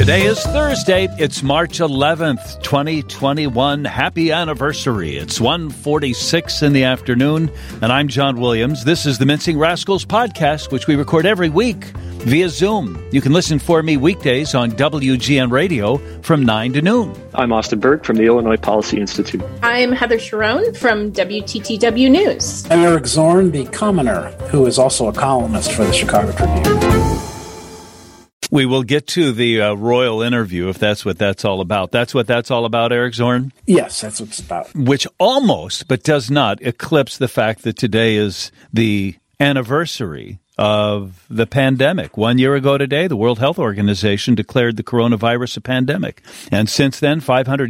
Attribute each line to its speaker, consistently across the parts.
Speaker 1: Today is Thursday. It's March 11th, 2021. Happy anniversary. It's 1:46 in the afternoon, and I'm John Williams. This is the Mincing Rascals podcast, which we record every week via Zoom. You can listen for me weekdays on WGN Radio from 9 to noon.
Speaker 2: I'm Austin Berg from the Illinois Policy Institute.
Speaker 3: I'm Heather Sharon from WTTW News.
Speaker 4: I'm Eric Zorn, the commoner, who is also a columnist for the Chicago Tribune.
Speaker 1: We will get to the royal interview, if that's what that's all about. That's what that's all about, Eric Zorn?
Speaker 4: Yes, that's what it's about.
Speaker 1: Which almost, but does not, eclipse the fact that today is the anniversary of the pandemic. 1 year ago today, the World Health Organization declared the coronavirus a pandemic. And since then,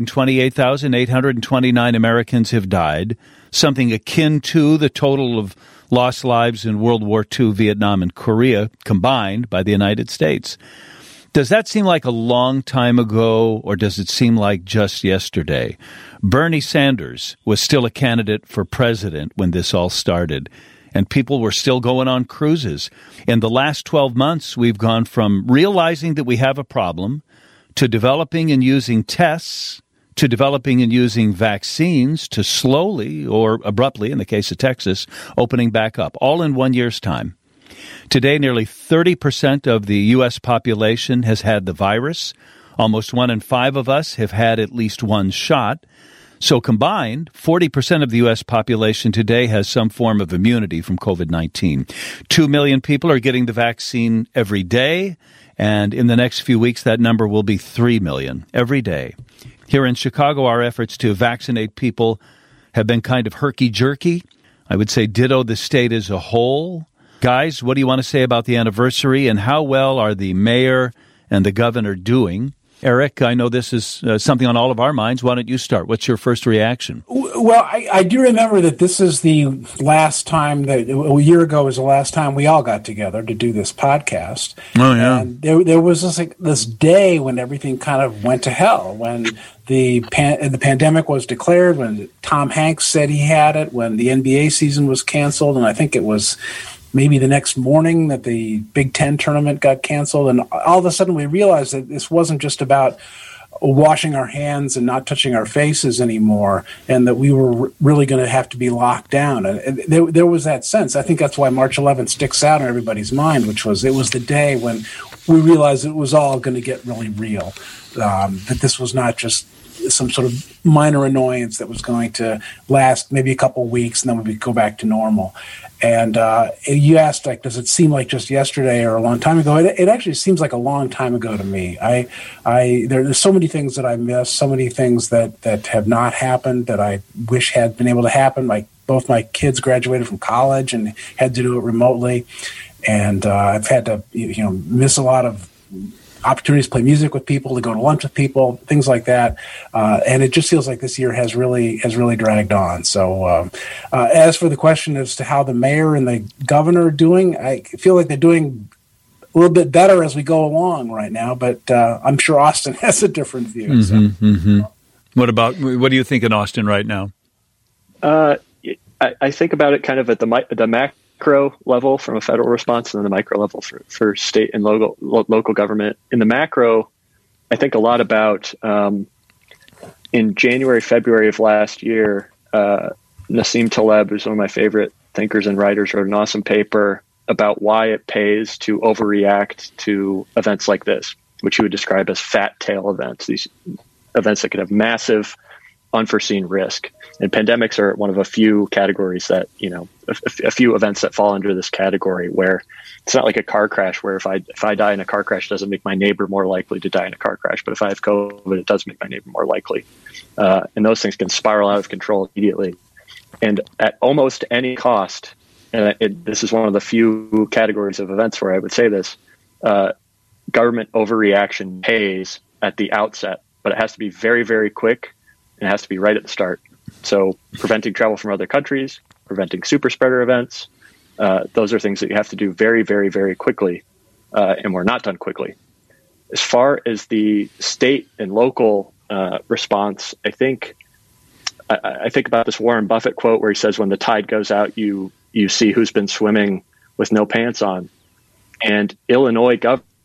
Speaker 1: 528,829 Americans have died, something akin to the total of lost lives in World War II, Vietnam, and Korea combined by the United States. Does that seem like a long time ago, or does it seem like just yesterday? Bernie Sanders was still a candidate for president when this all started, and people were still going on cruises. In the last 12 months, we've gone from realizing that we have a problem to developing and using tests, to developing and using vaccines, to slowly or abruptly, in the case of Texas, opening back up, all in 1 year's time. Today, nearly 30% of the U.S. population has had the virus. Almost 1 in 5 of us have had at least one shot. So combined, 40% of the U.S. population today has some form of immunity from COVID-19. 2 million people are getting the vaccine every day, and in the next few weeks, that number will be 3 million every day. Here in Chicago, our efforts to vaccinate people have been kind of herky-jerky. I would say ditto the state as a whole. Guys, what do you want to say about the anniversary, and how well are the mayor and the governor doing? Eric, I know this is something on all of our minds. Why don't you start? What's your first reaction?
Speaker 4: Well, I do remember that this is the last time that a year ago was the last time we all got together to do this podcast.
Speaker 1: Oh, yeah.
Speaker 4: And there was this day when everything kind of went to hell, when the pandemic was declared, when Tom Hanks said he had it, when the NBA season was canceled, and I think it was maybe the next morning that the Big Ten tournament got canceled. And all of a sudden we realized that this wasn't just about washing our hands and not touching our faces anymore, and that we were really going to have to be locked down. And there was that sense. I think that's why March 11th sticks out in everybody's mind, which was it was the day when we realized it was all going to get really real, that this was not just some sort of minor annoyance that was going to last maybe a couple of weeks, and then we would go back to normal. And you asked, like, does it seem like just yesterday or a long time ago? It actually seems like a long time ago to me. There's so many things that I miss, so many things that have not happened that I wish had been able to happen. Like, both my kids graduated from college and had to do it remotely, and I've had to miss a lot of opportunities to play music with people, to go to lunch with people, things like that. And it just feels like this year has really dragged on. So as for the question as to how the mayor and the governor are doing, I feel like they're doing a little bit better as we go along right now, but I'm sure Austin has a different view.
Speaker 1: Mm-hmm, mm-hmm. What do you think in Austin right now?
Speaker 2: I think about it kind of at the macro level from a federal response, and then the micro level for state and local government. In the macro, I think a lot about in January, February of last year, Nassim Taleb, who's one of my favorite thinkers and writers, wrote an awesome paper about why it pays to overreact to events like this, which he would describe as fat tail events, these events that could have massive unforeseen risk. And pandemics are one of a few categories that, a few events that fall under this category, where it's not like a car crash, where if I die in a car crash, it doesn't make my neighbor more likely to die in a car crash. But if I have COVID, it does make my neighbor more likely. And those things can spiral out of control immediately. And at almost any cost, and this is one of the few categories of events where I would say this, government overreaction pays at the outset, but it has to be very, very quick. It has to be right at the start. So preventing travel from other countries, preventing super spreader events, those are things that you have to do very, very, very quickly, and were not done quickly. As far as the state and local response, I think about this Warren Buffett quote where he says, when the tide goes out, you see who's been swimming with no pants on. And Illinois governor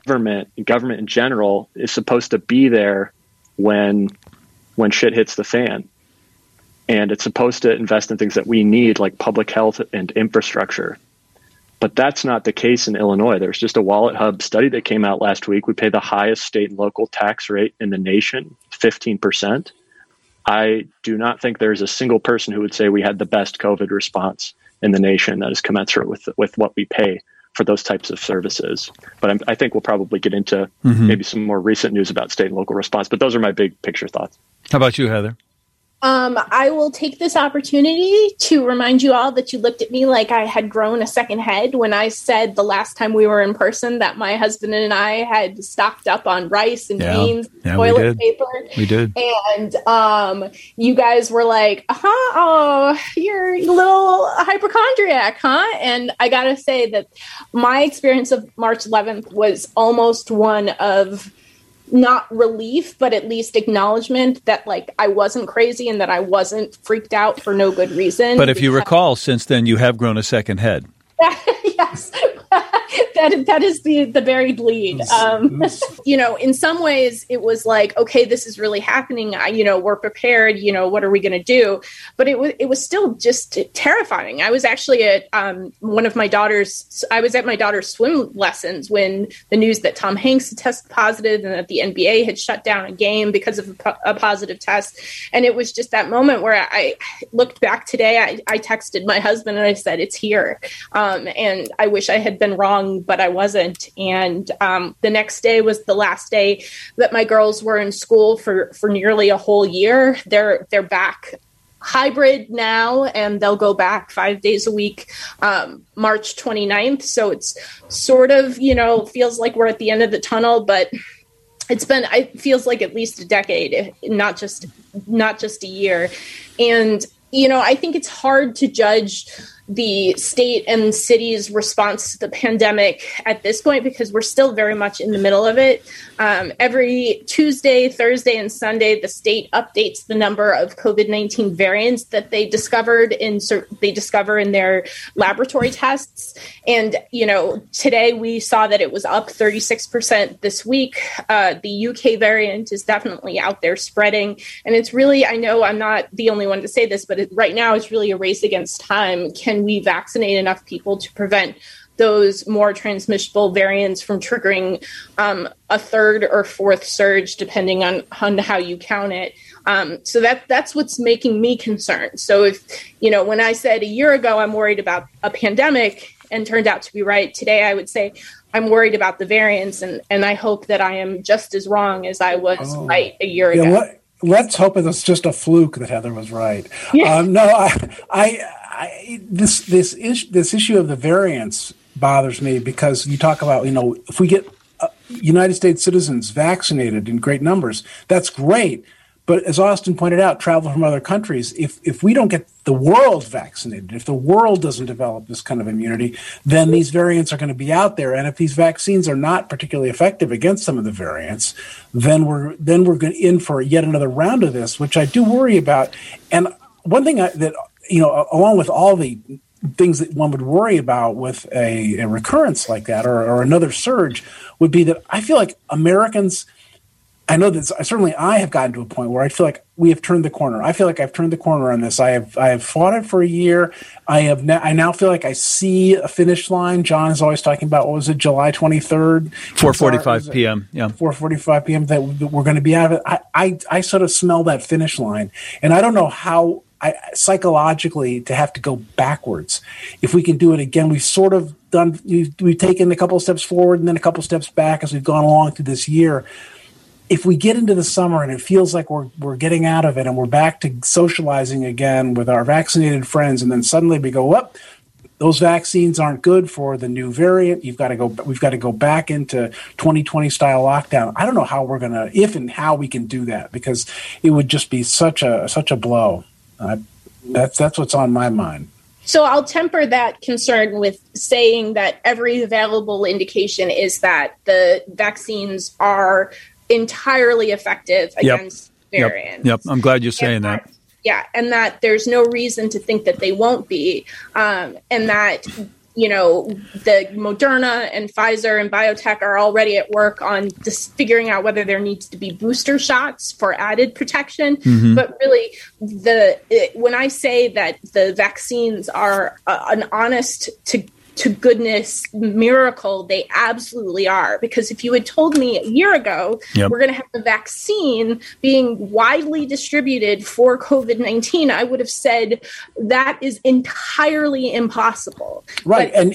Speaker 2: government in general is supposed to be there when shit hits the fan. And it's supposed to invest in things that we need, like public health and infrastructure. But that's not the case in Illinois. There's just a Wallet Hub study that came out last week. We pay the highest state and local tax rate in the nation, 15%. I do not think there's a single person who would say we had the best COVID response in the nation that is commensurate with what we pay for those types of services. But I think we'll probably get into maybe some more recent news about state and local response. But those are my big picture thoughts.
Speaker 1: How about you, Heather?
Speaker 3: I will take this opportunity to remind you all that you looked at me like I had grown a second head when I said the last time we were in person that my husband and I had stocked up on rice and beans, toilet paper.
Speaker 1: We did.
Speaker 3: And you guys were like, oh, you're a little hypochondriac, huh? And I got to say that my experience of March 11th was almost one of not relief, but at least acknowledgement that like I wasn't crazy and that I wasn't freaked out for no good reason.
Speaker 1: But if you recall, since then you have grown a second head.
Speaker 3: Yes. That is the buried lead. In some ways it was like, okay, this is really happening. We're prepared. What are we going to do? But it was still just terrifying. I was actually at my daughter's swim lessons when the news that Tom Hanks had tested positive and that the NBA had shut down a game because of a positive test. And it was just that moment where I looked back today. I texted my husband and I said, it's here. And I wish I had been wrong, but I wasn't. And the next day was the last day that my girls were in school for nearly a whole year. They're back hybrid now, and they'll go back 5 days a week, March 29th. So it's sort of, feels like we're at the end of the tunnel, but it feels like at least a decade, not just a year. And, I think it's hard to judge the state and city's response to the pandemic at this point because we're still very much in the middle of it. Every Tuesday, Thursday, and Sunday, the state updates the number of COVID-19 variants that they discover in their laboratory tests. And, today we saw that it was up 36% this week. The UK variant is definitely out there spreading. And it's really, I know I'm not the only one to say this, but right now it's really a race against time. Can we vaccinate enough people to prevent those more transmissible variants from triggering a third or fourth surge, depending on how you count it? So that's what's making me concerned. So if, when I said a year ago, I'm worried about a pandemic and turned out to be right, today I would say I'm worried about the variants. And I hope that I am just as wrong as I was right a year ago.
Speaker 4: Let's hope it's just a fluke that Heather was right.
Speaker 3: Yeah.
Speaker 4: This issue of the variants bothers me because you talk about, if we get United States citizens vaccinated in great numbers, that's great. But as Austin pointed out, travel from other countries, if we don't get the world vaccinated, if the world doesn't develop this kind of immunity, then these variants are going to be out there. And if these vaccines are not particularly effective against some of the variants, then we're in for yet another round of this, which I do worry about. And one thing that along with all the things that one would worry about with a recurrence like that or another surge would be that I feel like Americans, I know that certainly I have gotten to a point where I feel like we have turned the corner. I feel like I've turned the corner on this. I have fought it for a year. I now feel like I see a finish line. John is always talking about, what was it, July 23rd?
Speaker 1: 4:45 p.m. Yeah.
Speaker 4: 4:45 p.m. that we're going to be out of it. I sort of smell that finish line. And I don't know how psychologically to have to go backwards. If we can do it again, we've sort of done, we've taken a couple of steps forward and then a couple of steps back as we've gone along through this year. If we get into the summer and it feels like we're getting out of it and we're back to socializing again with our vaccinated friends, and then suddenly we go, well, those vaccines aren't good for the new variant. We've got to go back into 2020 style lockdown. I don't know how we're gonna, if and how we can do that, because it would just be such a blow. That's what's on my mind.
Speaker 3: So I'll temper that concern with saying that every available indication is that the vaccines are entirely effective against variants.
Speaker 1: Yep. I'm glad you're saying that.
Speaker 3: Yeah, and that there's no reason to think that they won't be, and that the Moderna and Pfizer and biotech are already at work on just figuring out whether there needs to be booster shots for added protection. Mm-hmm. But really, when I say that the vaccines are an honest to goodness miracle, they absolutely are. Because if you had told me a year ago, we're going to have the vaccine being widely distributed for COVID-19, I would have said that is entirely impossible.
Speaker 4: Right. And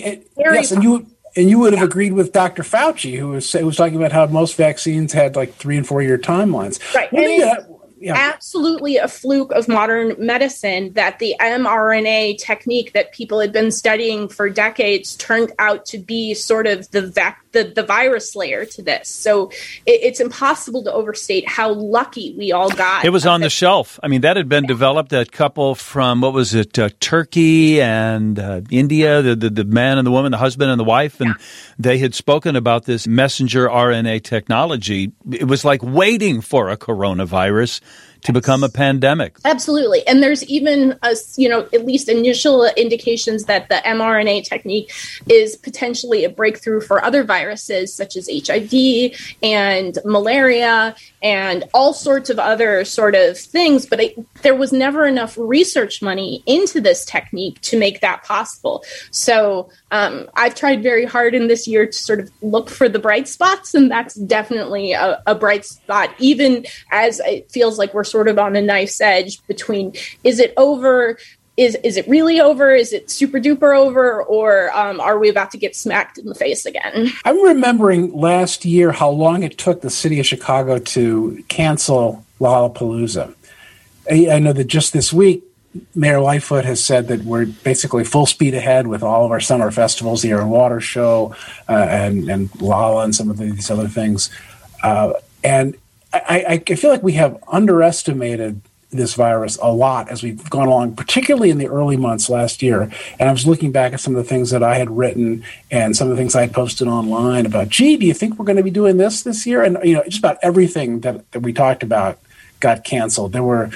Speaker 4: you would have agreed with Dr. Fauci, who was talking about how most vaccines had like 3 and 4 year timelines.
Speaker 3: Right. Absolutely a fluke of modern medicine that the mRNA technique that people had been studying for decades turned out to be sort of the virus layer to this. So it's impossible to overstate how lucky we all got.
Speaker 1: It was on the shelf. I mean, that had been developed, that couple from, Turkey and India, the man and the woman, the husband and the wife, and they had spoken about this messenger RNA technology. It was like waiting for a coronavirus to become a pandemic.
Speaker 3: Absolutely. And there's even, at least initial indications that the mRNA technique is potentially a breakthrough for other viruses such as HIV and malaria and all sorts of other sort of things. But there was never enough research money into this technique to make that possible. So I've tried very hard in this year to sort of look for the bright spots, and that's definitely a bright spot, even as it feels like we're sort of on a knife's edge between, is it over? Is it really over? Is it super duper over? Or are we about to get smacked in the face again?
Speaker 4: I'm remembering last year how long it took the city of Chicago to cancel Lollapalooza. I know that just this week, Mayor Lightfoot has said that we're basically full speed ahead with all of our summer festivals, the Air and Water Show and Lolla and some of these other things. And I feel like we have underestimated this virus a lot as we've gone along, particularly in the early months last year. And I was looking back at some of the things that I had written and some of the things I had posted online about, do you think we're going to be doing this year? And, just about everything that we talked about got canceled.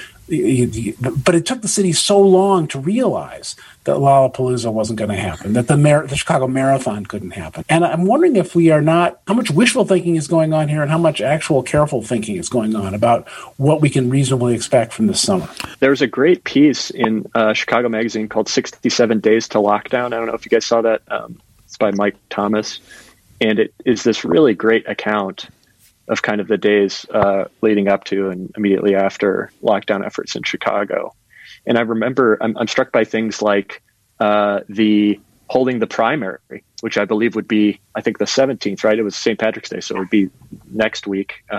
Speaker 4: But it took the city so long to realize that Lollapalooza wasn't going to happen, that the Chicago Marathon couldn't happen. And I'm wondering if how much wishful thinking is going on here and how much actual careful thinking is going on about what we can reasonably expect from this summer.
Speaker 2: There's a great piece in Chicago Magazine called 67 Days to Lockdown. I don't know if you guys saw that. It's by Mike Thomas. And it is this really great account of kind of the days leading up to and immediately after lockdown efforts in Chicago. And I remember I'm struck by things like the holding the primary, which I believe would be, I think, the 17th, right? It was St. Patrick's Day, so it would be next week,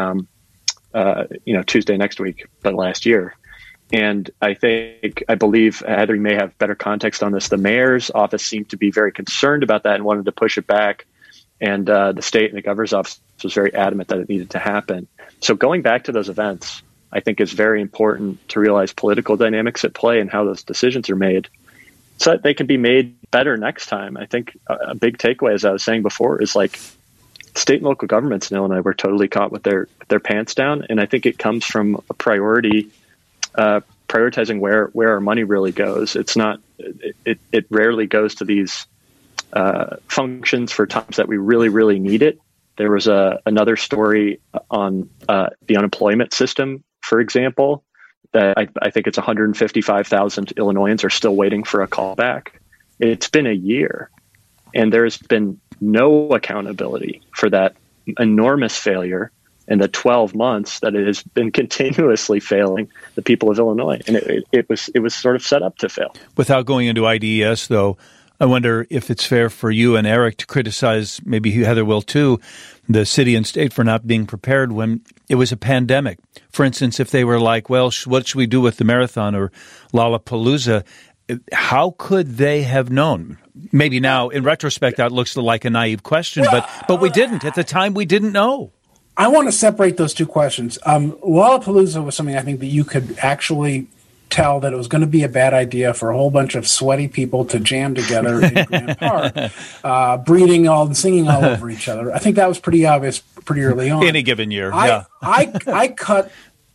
Speaker 2: Tuesday next week, but last year. And I believe, Heather, you may have better context on this, the mayor's office seemed to be very concerned about that and wanted to push it back. And the state and the governor's office was very adamant that it needed to happen. So going back to those events, I think it's very important to realize political dynamics at play and how those decisions are made so that they can be made better next time. I think a big takeaway, as I was saying before, is like state and local governments in Illinois were totally caught with their pants down. And I think it comes from a priority, prioritizing where our money really goes. It's not, it rarely goes to these functions for times that we really, really need it. There was another story on the unemployment system, for example, that I think it's 155,000 Illinoisans are still waiting for a callback. It's been a year, and there's been no accountability for that enormous failure in the 12 months that it has been continuously failing the people of Illinois. And it was sort of set up to fail. Without
Speaker 1: going into IDES, though, I wonder if it's fair for you and Eric to criticize, maybe Heather will too, the city and state for not being prepared when it was a pandemic. For instance, if they were like, well, what should we do with the marathon or Lollapalooza? How could they have known? Maybe now, in retrospect, that looks like a naive question, but we didn't. At the time, we didn't know.
Speaker 4: I want to separate those two questions. Lollapalooza was something I think that you could actually tell that it was going to be a bad idea for a whole bunch of sweaty people to jam together in Grant Park, breathing and singing all over each other. I think that was pretty obvious pretty early on.
Speaker 1: Any given year,
Speaker 4: I cut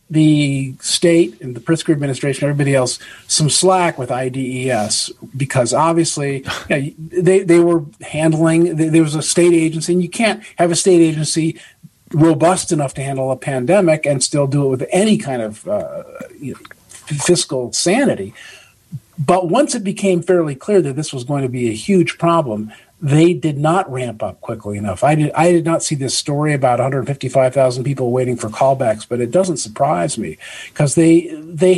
Speaker 4: the state and the Pritzker administration, everybody else, some slack with IDES because obviously they were handling. There was a state agency, and you can't have a state agency robust enough to handle a pandemic and still do it with any kind of fiscal sanity. But once it became fairly clear that this was going to be a huge problem, they did not ramp up quickly enough. I did not see this story about 155,000 people waiting for callbacks, but it doesn't surprise me because we've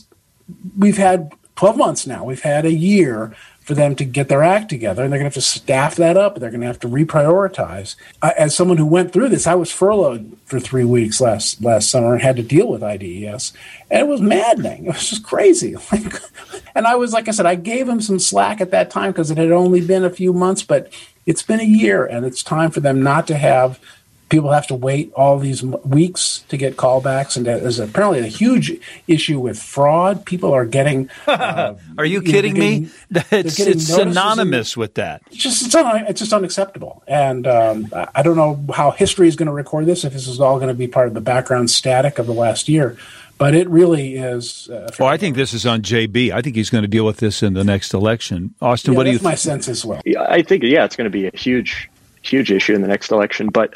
Speaker 4: had 12 months now. We've had a year for them to get their act together, and they're going to have to staff that up. They're going to have to reprioritize. As someone who went through this, I was furloughed for 3 weeks last summer and had to deal with IDES, and it was maddening. It was just crazy. And I was, like I said, I gave them some slack at that time because it had only been a few months, but it's been a year, and it's time for them not to have people have to wait all these weeks to get callbacks, and there's apparently a huge issue with fraud. People are getting.
Speaker 1: Are you kidding me? It's synonymous with that.
Speaker 4: It's just unacceptable, and I don't know how history is going to record this. If this is all going to be part of the background static of the last year. But it really is.
Speaker 1: I think this is on JB. I think he's going to deal with this in the next election. Austin, what do you think?
Speaker 4: That's my sense as well.
Speaker 2: Yeah, I think, it's going to be a huge issue in the next election. But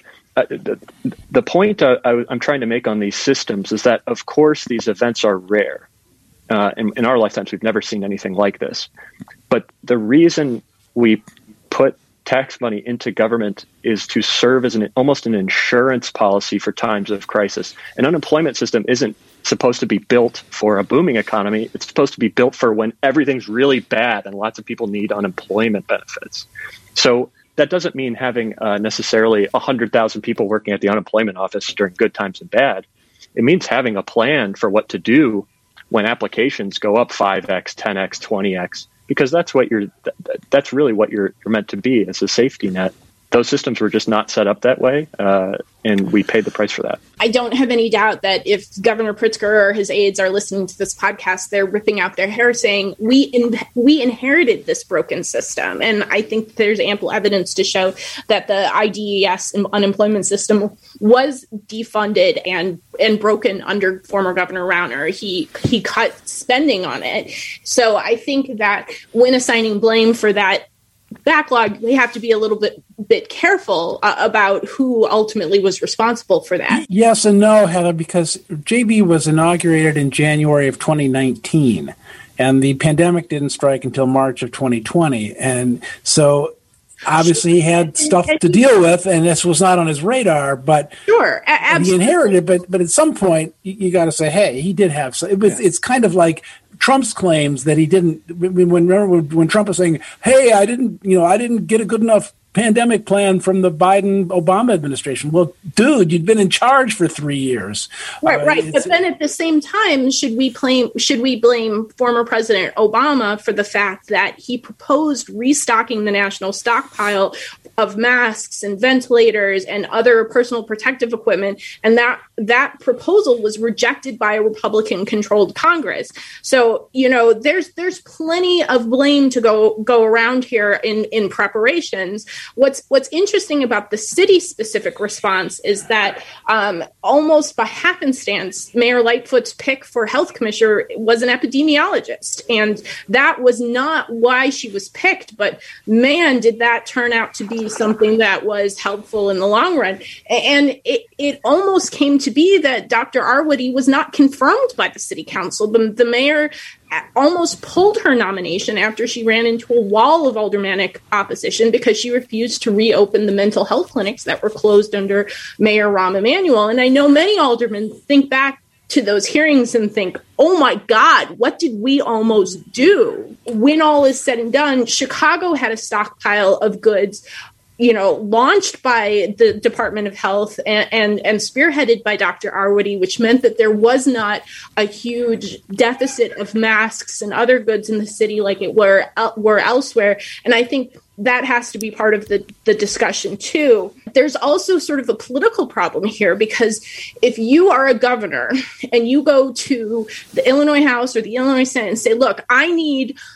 Speaker 2: the point I'm trying to make on these systems is that, of course, these events are rare. In our lifetimes, we've never seen anything like this. But the reason we put tax money into government is to serve as almost an insurance policy for times of crisis. An unemployment system isn't supposed to be built for a booming economy. It's supposed to be built for when everything's really bad and lots of people need unemployment benefits. So that doesn't mean having necessarily 100,000 people working at the unemployment office during good times and bad. It means having a plan for what to do when applications go up 5x, 10x, 20x, because that's really what you're meant to be as a safety net. Those systems were just not set up that way, and we paid the price for that.
Speaker 3: I don't have any doubt that if Governor Pritzker or his aides are listening to this podcast, they're ripping out their hair saying, we inherited this broken system. And I think there's ample evidence to show that the IDES unemployment system was defunded and broken under former Governor Rauner. He cut spending on it. So I think that when assigning blame for that backlog, we have to be a little bit careful about who ultimately was responsible for that.
Speaker 4: Yes and no, Heather, because JB was inaugurated in January of 2019, and the pandemic didn't strike until March of 2020. And so obviously he had stuff to deal with, and this was not on his radar, but
Speaker 3: sure, absolutely.
Speaker 4: He inherited, but at some point you got to say, hey, he did have some. It's kind of like Trump's claims that he didn't. When Trump was saying, "Hey, I didn't get a good enough pandemic plan from the Biden-Obama administration." Well, dude, you'd been in charge for 3 years,
Speaker 3: right? But then at the same time, should we blame former President Obama for the fact that he proposed restocking the national stockpile of masks and ventilators and other personal protective equipment, and that proposal was rejected by a Republican-controlled Congress? So, there's plenty of blame to go around here in preparations. What's interesting about the city-specific response is that almost by happenstance, Mayor Lightfoot's pick for health commissioner was an epidemiologist, and that was not why she was picked. But man, did that turn out to be something that was helpful in the long run. And it almost came to be that Dr. Arwady was not confirmed by the city council. The mayor almost pulled her nomination after she ran into a wall of aldermanic opposition because she refused to reopen the mental health clinics that were closed under Mayor Rahm Emanuel. And I know many aldermen think back to those hearings and think, oh my God, what did we almost do? When all is said and done, Chicago had a stockpile of goods launched by the Department of Health and spearheaded by Dr. Arwady, which meant that there was not a huge deficit of masks and other goods in the city like it were elsewhere. And I think that has to be part of the discussion too. There's also sort of a political problem here, because if you are a governor and you go to the Illinois House or the Illinois Senate and say, look, I need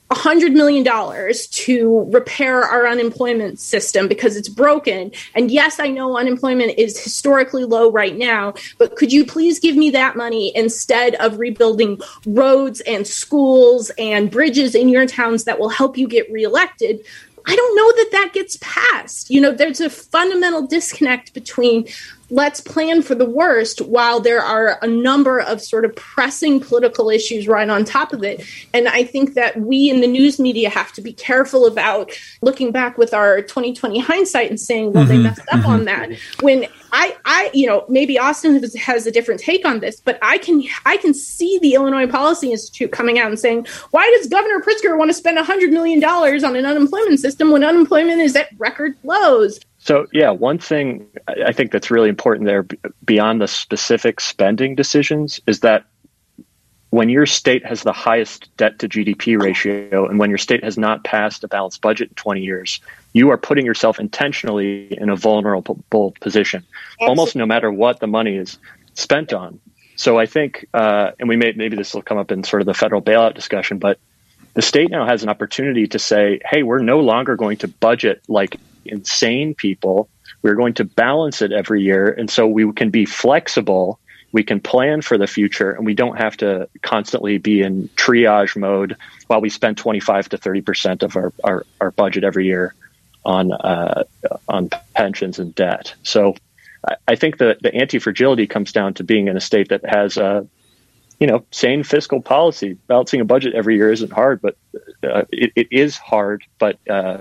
Speaker 3: $100 million to repair our unemployment system because it's broken. And yes, I know unemployment is historically low right now, but could you please give me that money instead of rebuilding roads and schools and bridges in your towns that will help you get reelected? I don't know that gets passed. There's a fundamental disconnect between let's plan for the worst while there are a number of sort of pressing political issues right on top of it. And I think that we in the news media have to be careful about looking back with our 2020 hindsight and saying, well, they messed up on that. When I maybe Austin has a different take on this, but I can see the Illinois Policy Institute coming out and saying, why does Governor Pritzker want to spend $100 million on an unemployment system when unemployment is at record lows?
Speaker 2: So, yeah, one thing I think that's really important there beyond the specific spending decisions is that when your state has the highest debt to GDP ratio and when your state has not passed a balanced budget in 20 years, you are putting yourself intentionally in a vulnerable position, almost no matter what the money is spent on. So I think, and maybe this will come up in sort of the federal bailout discussion, but the state now has an opportunity to say, hey, we're no longer going to budget like insane people. We're going to balance it every year. And so we can be flexible. We can plan for the future, and we don't have to constantly be in triage mode while we spend 25 to 30% of our budget every year on pensions and debt. So I think the anti-fragility comes down to being in a state that has sane fiscal policy. Balancing a budget every year isn't hard, but it is hard, but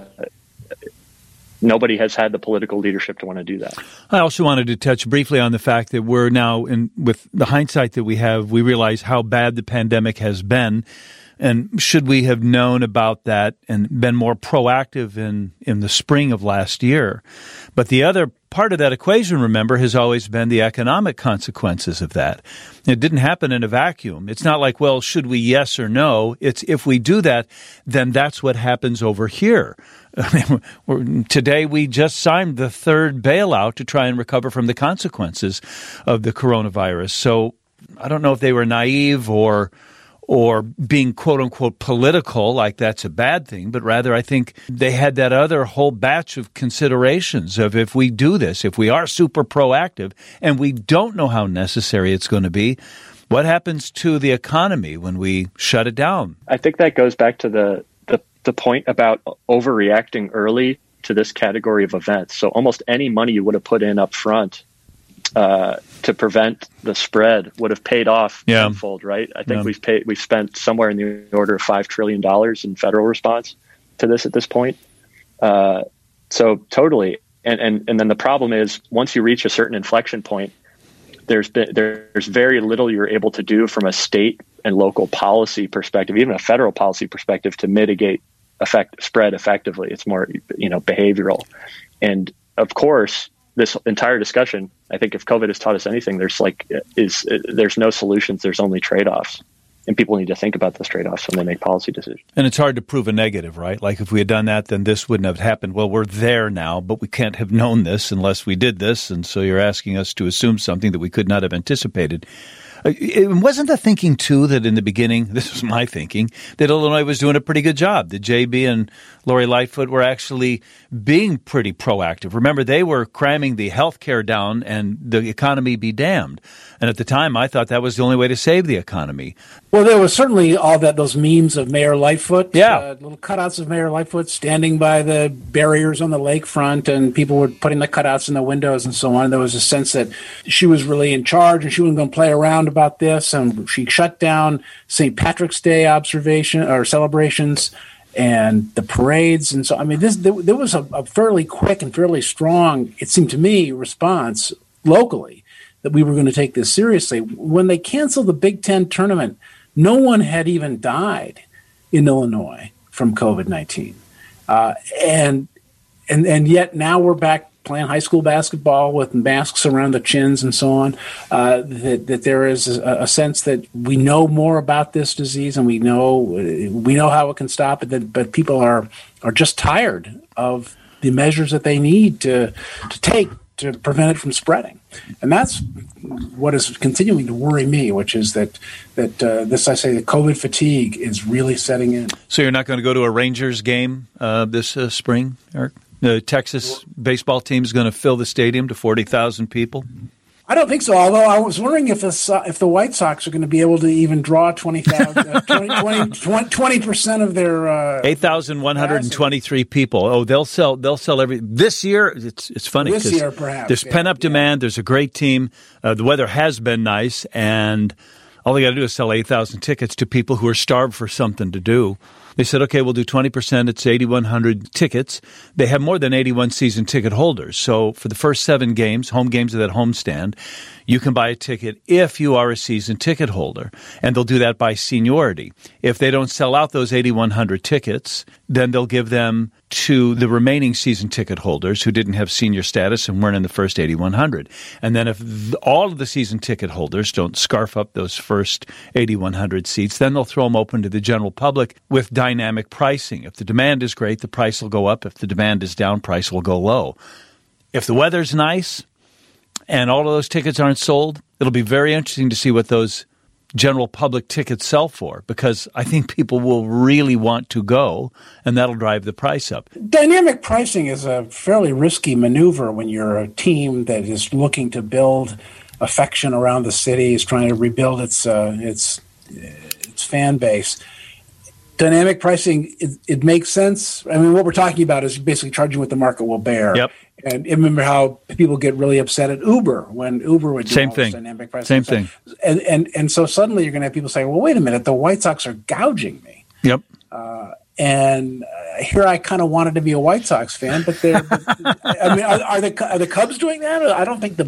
Speaker 2: nobody has had the political leadership to want to do that.
Speaker 1: I also wanted to touch briefly on the fact that we're now, with the hindsight that we have, we realize how bad the pandemic has been. And should we have known about that and been more proactive in the spring of last year? But the other part of that equation, remember, has always been the economic consequences of that. It didn't happen in a vacuum. It's not like, well, should we yes or no? It's if we do that, then that's what happens over here. I mean, today we just signed the third bailout to try and recover from the consequences of the coronavirus. So I don't know if they were naive or being quote-unquote political, like that's a bad thing, but rather I think they had that other whole batch of considerations of if we do this, if we are super proactive and we don't know how necessary it's going to be, what happens to the economy when we shut it down?
Speaker 2: I think that goes back to the point about overreacting early to this category of events. So almost any money you would have put in up front to prevent the spread would have paid off tenfold, right? I think we've spent somewhere in the order of $5 trillion in federal response to this at this point. So totally. And then the problem is once you reach a certain inflection point, there's very little you're able to do from a state and local policy perspective, even a federal policy perspective, to mitigate spread effectively. It's more, behavioral. And of course, this entire discussion, I think if COVID has taught us anything, there's no solutions. There's only trade-offs. And people need to think about those trade-offs when they make policy decisions.
Speaker 1: And it's hard to prove a negative, right? Like if we had done that, then this wouldn't have happened. Well, we're there now, but we can't have known this unless we did this. And so you're asking us to assume something that we could not have anticipated. It wasn't the thinking, too, that in the beginning, this was my thinking, that Illinois was doing a pretty good job, that JB and Lori Lightfoot were actually being pretty proactive. Remember, they were cramming the health care down and the economy be damned. And at the time, I thought that was the only way to save the economy.
Speaker 4: Well, there was certainly those memes of Mayor Lightfoot,
Speaker 1: yeah,
Speaker 4: little cutouts of Mayor Lightfoot standing by the barriers on the lakefront, and people were putting the cutouts in the windows and so on. There was a sense that she was really in charge and she wasn't going to play around about this. And she shut down St. Patrick's Day celebrations and the parades. And so, I mean, there was a fairly quick and fairly strong, it seemed to me, response locally that we were going to take this seriously. When they canceled the Big Ten tournament, no one had even died in Illinois from COVID-19. And yet now we're back playing high school basketball with masks around the chins and so on, that there is a sense that we know more about this disease and we know how it can stop it, but people are just tired of the measures that they need to take to prevent it from spreading. And that's what is continuing to worry me, which is that the COVID fatigue is really setting in.
Speaker 1: So you're not going to go to a Rangers game this spring, Eric? The Texas baseball team is going to fill the stadium to 40,000 people?
Speaker 4: I don't think so, although I was wondering if the White Sox are going to be able to even draw 20% of their
Speaker 1: 8,123 people. Oh, they'll sell this year. It's funny.
Speaker 4: This year, perhaps.
Speaker 1: There's pent-up demand. There's a great team. The weather has been nice, and all they got to do is sell 8,000 tickets to people who are starved for something to do. They said, okay, we'll do 20%. It's 8,100 tickets. They have more than 81 season ticket holders. So for the first 7 games, home games of that homestand, you can buy a ticket if you are a season ticket holder. And they'll do that by seniority. If they don't sell out those 8,100 tickets, then they'll give them to the remaining season ticket holders who didn't have senior status and weren't in the first 8,100. And then if all of the season ticket holders don't scarf up those first 8,100 seats, then they'll throw them open to the general public with dynamic pricing. If the demand is great, the price will go up. If the demand is down, price will go low. If the weather's nice and all of those tickets aren't sold, it'll be very interesting to see what those general public tickets sell for, because I think people will really want to go, and that'll drive the price up.
Speaker 4: Dynamic pricing is a fairly risky maneuver when you're a team that is looking to build affection around the city, is trying to rebuild its fan base. Dynamic pricing, it makes sense. I mean, what we're talking about is basically charging what the market will bear.
Speaker 1: Yep.
Speaker 4: And remember how people get really upset at Uber when Uber would do all this dynamic pricing.
Speaker 1: Same thing.
Speaker 4: And so suddenly you're going to have people saying, well, wait a minute, the White Sox are gouging me.
Speaker 1: Yep.
Speaker 4: And here I kind of wanted to be a White Sox fan, but I mean, are the Cubs doing that? I don't think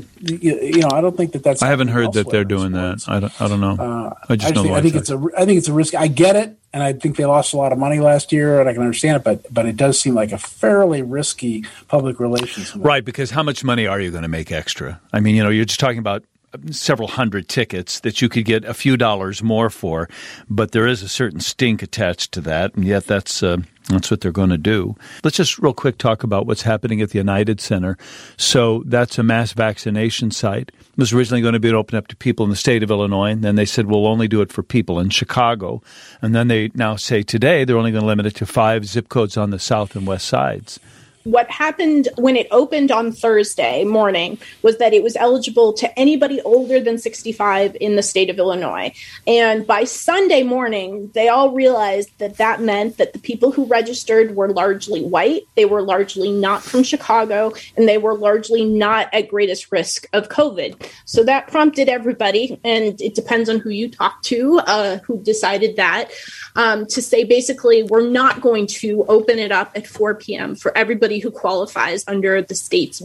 Speaker 4: I don't think that's.
Speaker 1: I haven't heard that they're doing that. I don't know. I think
Speaker 4: it's a risk. I get it, and I think they lost a lot of money last year, and I can understand it. But it does seem like a fairly risky public relations move.
Speaker 1: Right, because how much money are you going to make extra? I mean, you're just talking about several hundred tickets that you could get a few dollars more for, but there is a certain stink attached to that, and yet that's what they're going to do. Let's just real quick talk about what's happening at the United Center. So that's a mass vaccination site. It was originally going to be open up to people in the state of Illinois, and then they said we'll only do it for people in Chicago. And then they now say today they're only going to limit it to 5 zip codes on the south and west sides.
Speaker 3: What happened when it opened on Thursday morning was that it was eligible to anybody older than 65 in the state of Illinois. And by Sunday morning, they all realized that meant that the people who registered were largely white, they were largely not from Chicago, and they were largely not at greatest risk of COVID. So that prompted everybody, and it depends on who you talk to, who decided that, to say basically we're not going to open it up at 4 p.m. for everybody who qualifies under the state's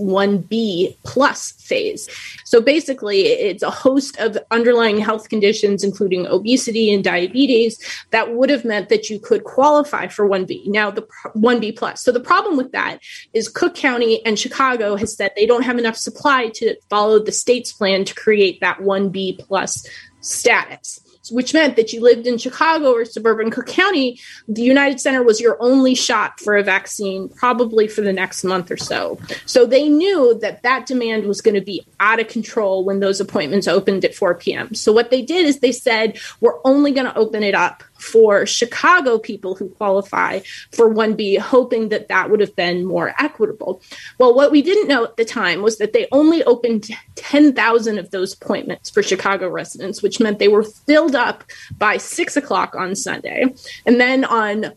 Speaker 3: 1B plus phase. So basically, it's a host of underlying health conditions, including obesity and diabetes, that would have meant that you could qualify for 1B. Now, the 1B plus. So the problem with that is Cook County and Chicago has said they don't have enough supply to follow the state's plan to create that 1B plus status, which meant that you lived in Chicago or suburban Cook County, the United Center was your only shot for a vaccine, probably for the next month or so. So they knew that demand was going to be out of control when those appointments opened at 4 p.m. So what they did is they said, we're only going to open it up for Chicago people who qualify for 1B, hoping that would have been more equitable. Well, what we didn't know at the time was that they only opened 10,000 of those appointments for Chicago residents, which meant they were filled up by 6 o'clock on Sunday. And then on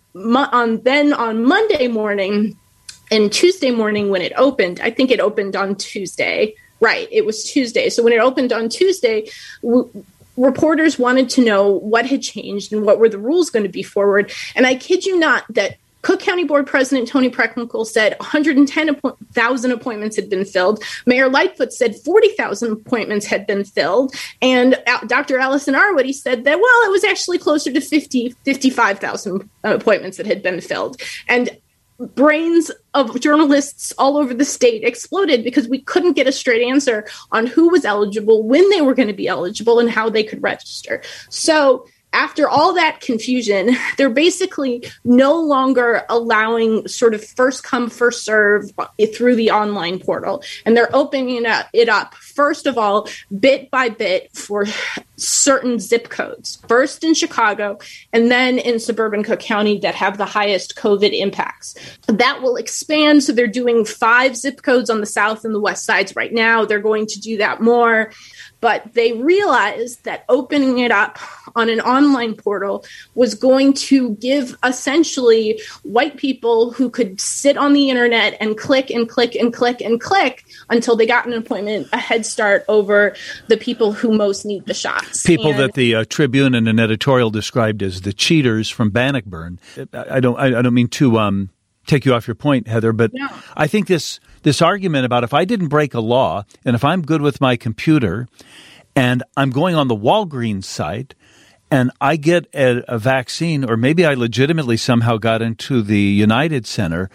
Speaker 3: Monday morning and Tuesday morning when it opened, I think it opened on Tuesday. Right, it was Tuesday. So when it opened on Tuesday, reporters wanted to know what had changed and what were the rules going to be forward. And I kid you not that Cook County Board President Tony Preckwinkle said 110,000 appointments had been filled. Mayor Lightfoot said 40,000 appointments had been filled. And Dr. Allison Arwady said that, well, it was actually closer to 55,000 appointments that had been filled. And brains of journalists all over the state exploded because we couldn't get a straight answer on who was eligible, when they were going to be eligible, and how they could register. So after all that confusion, they're basically no longer allowing sort of first come, first serve through the online portal. And they're opening it up, first of all, bit by bit for certain zip codes, first in Chicago and then in suburban Cook County that have the highest COVID impacts. That will expand. So they're doing 5 zip codes on the south and the west sides right now. They're going to do that more. But they realized that opening it up on an online portal was going to give essentially white people who could sit on the internet and click and click and click and click until they got an appointment, a head start over the people who most need the shots.
Speaker 1: People that the Tribune in an editorial described as the cheaters from Bannockburn. I don't mean to take you off your point, Heather, but no. I think this argument about if I didn't break a law and if I'm good with my computer and I'm going on the Walgreens site and I get a vaccine, or maybe I legitimately somehow got into the United Center,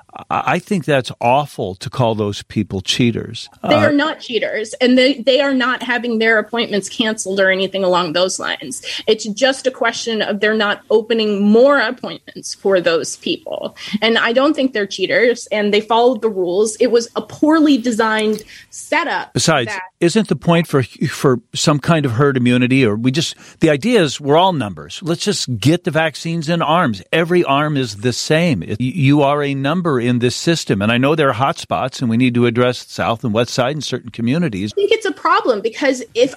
Speaker 1: I think that's awful to call those people cheaters.
Speaker 3: They are not cheaters, and they are not having their appointments canceled or anything along those lines. It's just a question of they're not opening more appointments for those people. And I don't think they're cheaters, and they followed the rules. It was a poorly designed setup.
Speaker 1: Besides, isn't the point for some kind of herd immunity, or the idea is we're all numbers. Let's just get the vaccines in arms. Every arm is the same. You are a number in this system. And I know there are hot spots and we need to address the south and west side in certain communities.
Speaker 3: I think it's a problem because if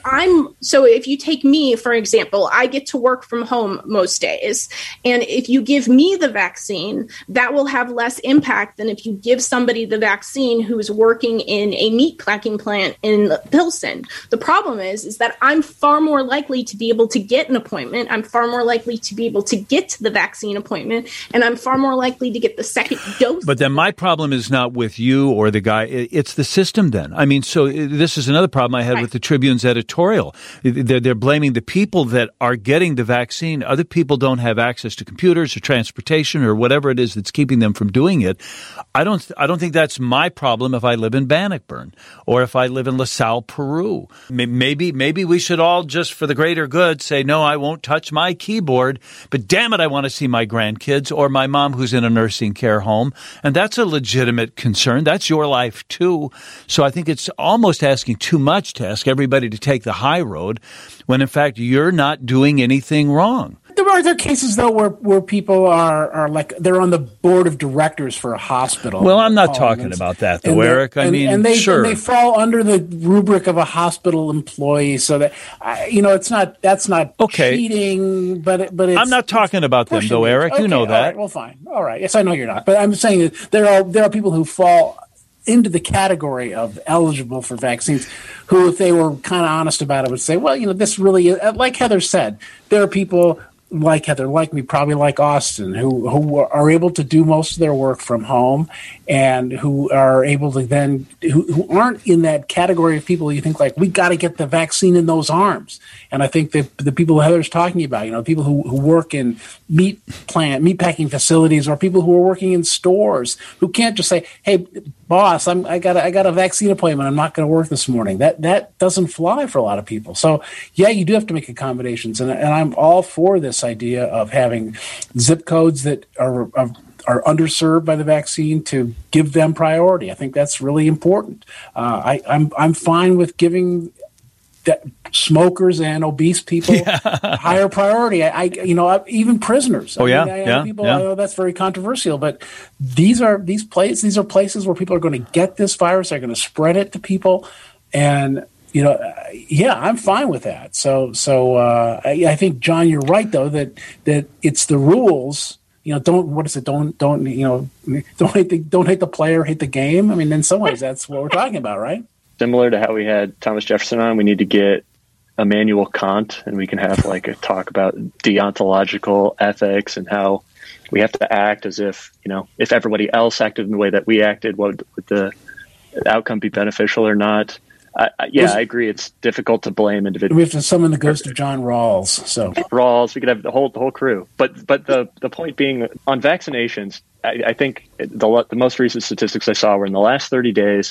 Speaker 3: you take me, for example, I get to work from home most days. And if you give me the vaccine, that will have less impact than if you give somebody the vaccine who's working in a meat packing plant in Pilsen. The problem is that I'm far more likely to be able to get an appointment. I'm far more likely to be able to get to the vaccine appointment, and I'm far more likely to get the second dose.
Speaker 1: But then my problem is not with you or the guy. It's the system then. I mean, so this is another problem I had with the Tribune's editorial. They're blaming the people that are getting the vaccine. Other people don't have access to computers or transportation or whatever it is that's keeping them from doing it. I don't think that's my problem if I live in Bannockburn or if I live in LaSalle, Peru. Maybe we should all, just for the greater good, say, no, I won't touch my keyboard, but damn it, I want to see my grandkids or my mom who's in a nursing care home. And that's a legitimate concern. That's your life, too. So I think it's almost asking too much to ask everybody to take the high road when, in fact, you're not doing anything wrong.
Speaker 4: There are cases, though, where people are like they're on the board of directors for a hospital.
Speaker 1: Well, I'm not talking about that, though, Eric. Sure.
Speaker 4: And they fall under the rubric of a hospital employee, so that that's not cheating, but it's,
Speaker 1: I'm not talking about them, though, Eric.
Speaker 4: Okay,
Speaker 1: you know that.
Speaker 4: All right, well, fine. All right. Yes, I know you're not, but I'm saying that there are people who fall into the category of eligible for vaccines who, if they were kind of honest about it, would say, well, this really is, like Heather said, there are people like Heather, like me, probably like Austin, who are able to do most of their work from home and who are able to then, who aren't in that category of people you think like, we got to get the vaccine in those arms. And I think that the people Heather's talking about, people who work in meat packing facilities or people who are working in stores who can't just say, hey, boss, I got a vaccine appointment. I'm not going to work this morning. That doesn't fly for a lot of people. So yeah, you do have to make accommodations. And I'm all for this idea of having zip codes that are underserved by the vaccine to give them priority. I think that's really important. I'm fine with giving smokers and obese people higher priority. Even prisoners.
Speaker 1: I
Speaker 4: know that's very controversial, but these are places where people are going to get this virus. They're going to spread it to people, and I'm fine with that. So I think, John, you're right though that it's the rules. Don't hate the player, hate the game. I mean, in some ways, that's what we're talking about, right?
Speaker 2: Similar to how we had Thomas Jefferson on, we need to get Immanuel Kant, and we can have like a talk about deontological ethics and how we have to act as if everybody else acted in the way that we acted, would the outcome be beneficial or not? I agree. It's difficult to blame individuals.
Speaker 4: We have to summon the ghost of John Rawls. So
Speaker 2: Rawls, we could have the whole crew. But the point being, on vaccinations, I think the most recent statistics I saw were in the last 30 days,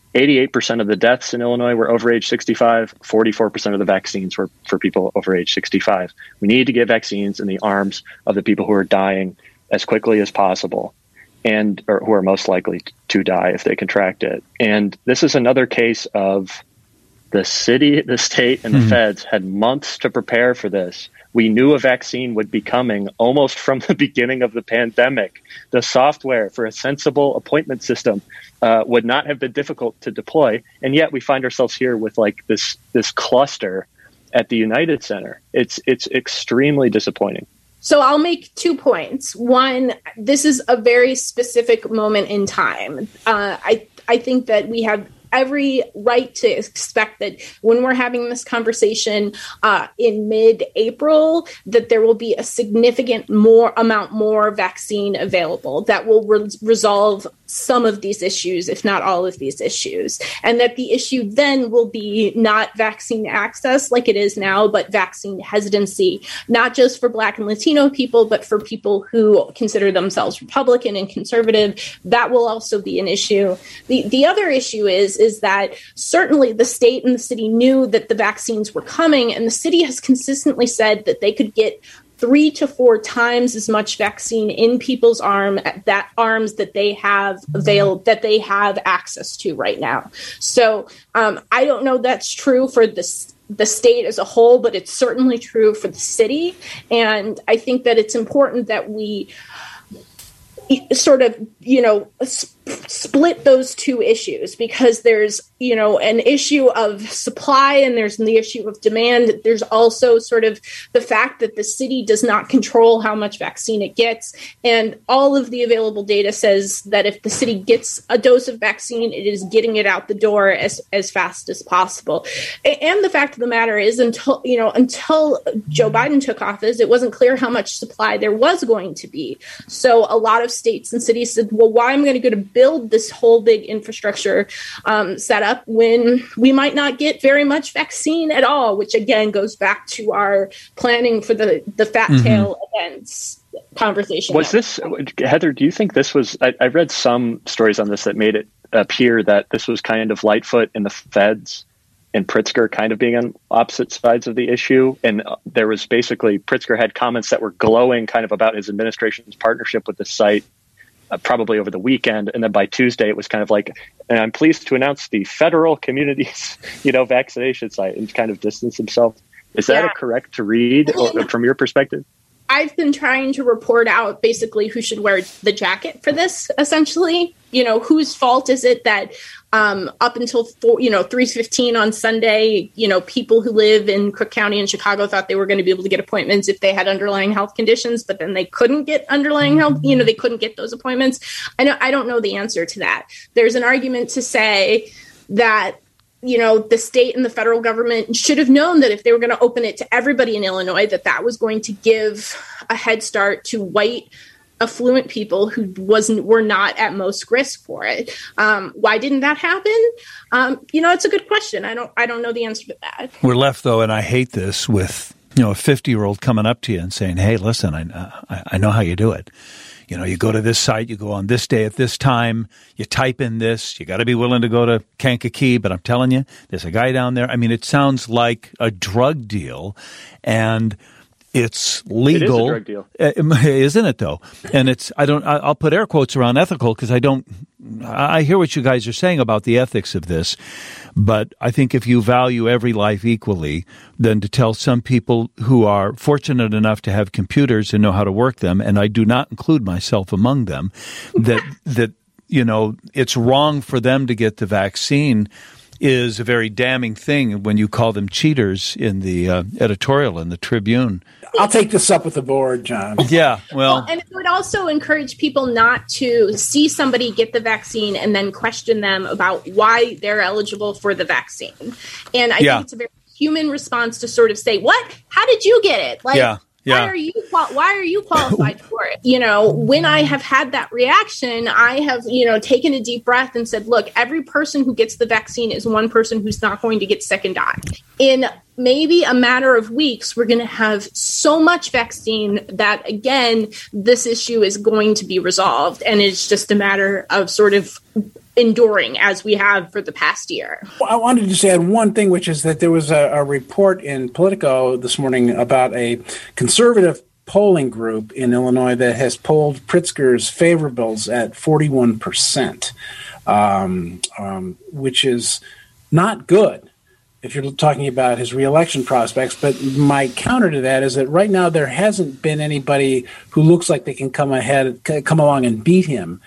Speaker 2: 88% of the deaths in Illinois were over age 65. 44% of the vaccines were for people over age 65. We need to get vaccines in the arms of the people who are dying as quickly as possible, or who are most likely to die if they contract it. And this is another case of the city, the state, and the feds had months to prepare for this. We knew a vaccine would be coming almost from the beginning of the pandemic. The software for a sensible appointment system would not have been difficult to deploy. And yet we find ourselves here with like this cluster at the United Center. It's extremely disappointing.
Speaker 3: So I'll make 2 points. One, this is a very specific moment in time. I think that we have every right to expect that when we're having this conversation in mid-April, that there will be a significant more vaccine available that will resolve some of these issues, if not all of these issues. And that the issue then will be not vaccine access like it is now, but vaccine hesitancy, not just for Black and Latino people, but for people who consider themselves Republican and conservative. That will also be an issue. The other issue is that certainly the state and the city knew that the vaccines were coming, and the city has consistently said that they could get 3 to 4 times as much vaccine in people's arms that they have that they have access to right now. So I don't know that's true for the state as a whole, but it's certainly true for the city. And I think that it's important that we sort of, split those two issues, because there's, an issue of supply and there's the issue of demand. There's also sort of the fact that the city does not control how much vaccine it gets. And all of the available data says that if the city gets a dose of vaccine, it is getting it out the door as fast as possible. And the fact of the matter is, until Joe Biden took office, it wasn't clear how much supply there was going to be. So a lot of states and cities said, well, why am I going to go to build this whole big infrastructure setup when we might not get very much vaccine at all, which again goes back to our planning for the fat tail events conversation.
Speaker 2: Was this, Heather, do you think this was, I read some stories on this that made it appear that this was kind of Lightfoot and the feds and Pritzker kind of being on opposite sides of the issue. And there was basically, Pritzker had comments that were glowing kind of about his administration's partnership with the site, probably over the weekend. And then by Tuesday, it was kind of like, and I'm pleased to announce the federal communities, vaccination site, and kind of distance himself. Is that a correct to read from your perspective?
Speaker 3: I've been trying to report out basically who should wear the jacket for this, essentially. Whose fault is it that up until 3:15 on Sunday, people who live in Cook County and Chicago thought they were going to be able to get appointments if they had underlying health conditions, but then they couldn't get underlying health, they couldn't get those appointments. I don't know the answer to that. There's an argument to say that the state and the federal government should have known that if they were going to open it to everybody in Illinois, that was going to give a head start to white, affluent people who were not at most risk for it. Why didn't that happen? It's a good question. I don't know the answer to that.
Speaker 1: We're left, though, and I hate this, with a 50-year-old coming up to you and saying, "Hey, listen, I know how you do it. You go to this site, you go on this day at this time, you type in this, you got to be willing to go to Kankakee, but I'm telling you, there's a guy down there." I mean, it sounds like a drug deal, and it's legal. It is a
Speaker 2: drug deal.
Speaker 1: Isn't it, though? And I'll put air quotes around ethical, because I hear what you guys are saying about the ethics of this, but I think if you value every life equally, then to tell some people who are fortunate enough to have computers and know how to work them, and I do not include myself among them, that it's wrong for them to get the vaccine, is a very damning thing when you call them cheaters in the editorial in the Tribune.
Speaker 4: I'll take this up with the board, John.
Speaker 1: Yeah, well, and
Speaker 3: it would also encourage people not to see somebody get the vaccine and then question them about why they're eligible for the vaccine. And I think it's a very human response to sort of say, "What? How did you get it?" Why are you qualified for it? When I have had that reaction, I have, taken a deep breath and said, look, every person who gets the vaccine is one person who's not going to get sick and die. In maybe a matter of weeks, we're going to have so much vaccine that, again, this issue is going to be resolved. And it's just a matter of sort of enduring as we have for the past year.
Speaker 4: Well, I wanted to just add one thing, which is that there was a report in Politico this morning about a conservative polling group in Illinois that has polled Pritzker's favorables at 41%, which is not good if you're talking about his reelection prospects. But my counter to that is that right now there hasn't been anybody who looks like they can come along and beat him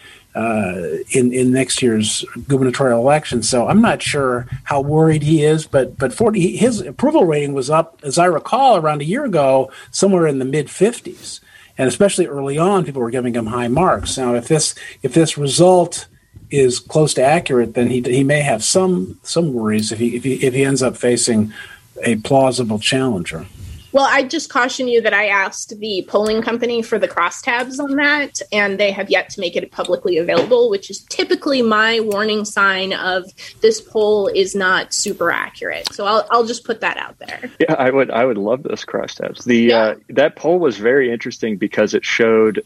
Speaker 4: in next year's gubernatorial election. So I'm not sure how worried he is, but his approval rating was up, as I recall, around a year ago, somewhere in the mid-50s. And especially early on, people were giving him high marks. Now, if this result is close to accurate, then he may have some worries if he ends up facing a plausible challenger.
Speaker 3: Well, I just caution you that I asked the polling company for the crosstabs on that, and they have yet to make it publicly available, which is typically my warning sign of this poll is not super accurate. So I'll just put that out there.
Speaker 2: Yeah, I would love those crosstabs. That poll was very interesting because it showed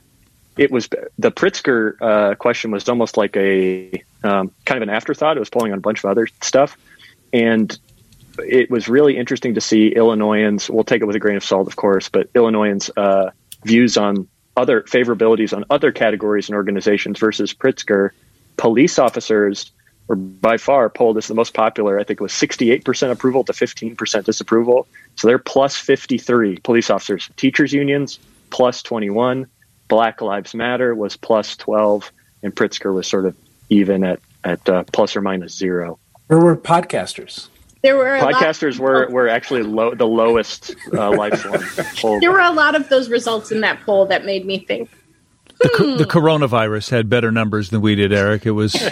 Speaker 2: it was the Pritzker question was almost like a kind of an afterthought. It was polling on a bunch of other stuff, and it was really interesting to see Illinoisans. We'll take it with a grain of salt, of course, but Illinoisans' views on other favorabilities on other categories and organizations versus Pritzker. Police officers were by far polled as the most popular. I think it was 68% approval to 15% disapproval. So they're plus 53 police officers. Teachers unions plus 21. Black Lives Matter was plus 12, and Pritzker was sort of even at plus or minus 0.
Speaker 4: Where were podcasters?
Speaker 3: There were
Speaker 2: podcasters were actually the lowest lifeline poll.
Speaker 3: There were a lot of those results in that poll that made me think.
Speaker 1: The coronavirus had better numbers than we did, Eric. It was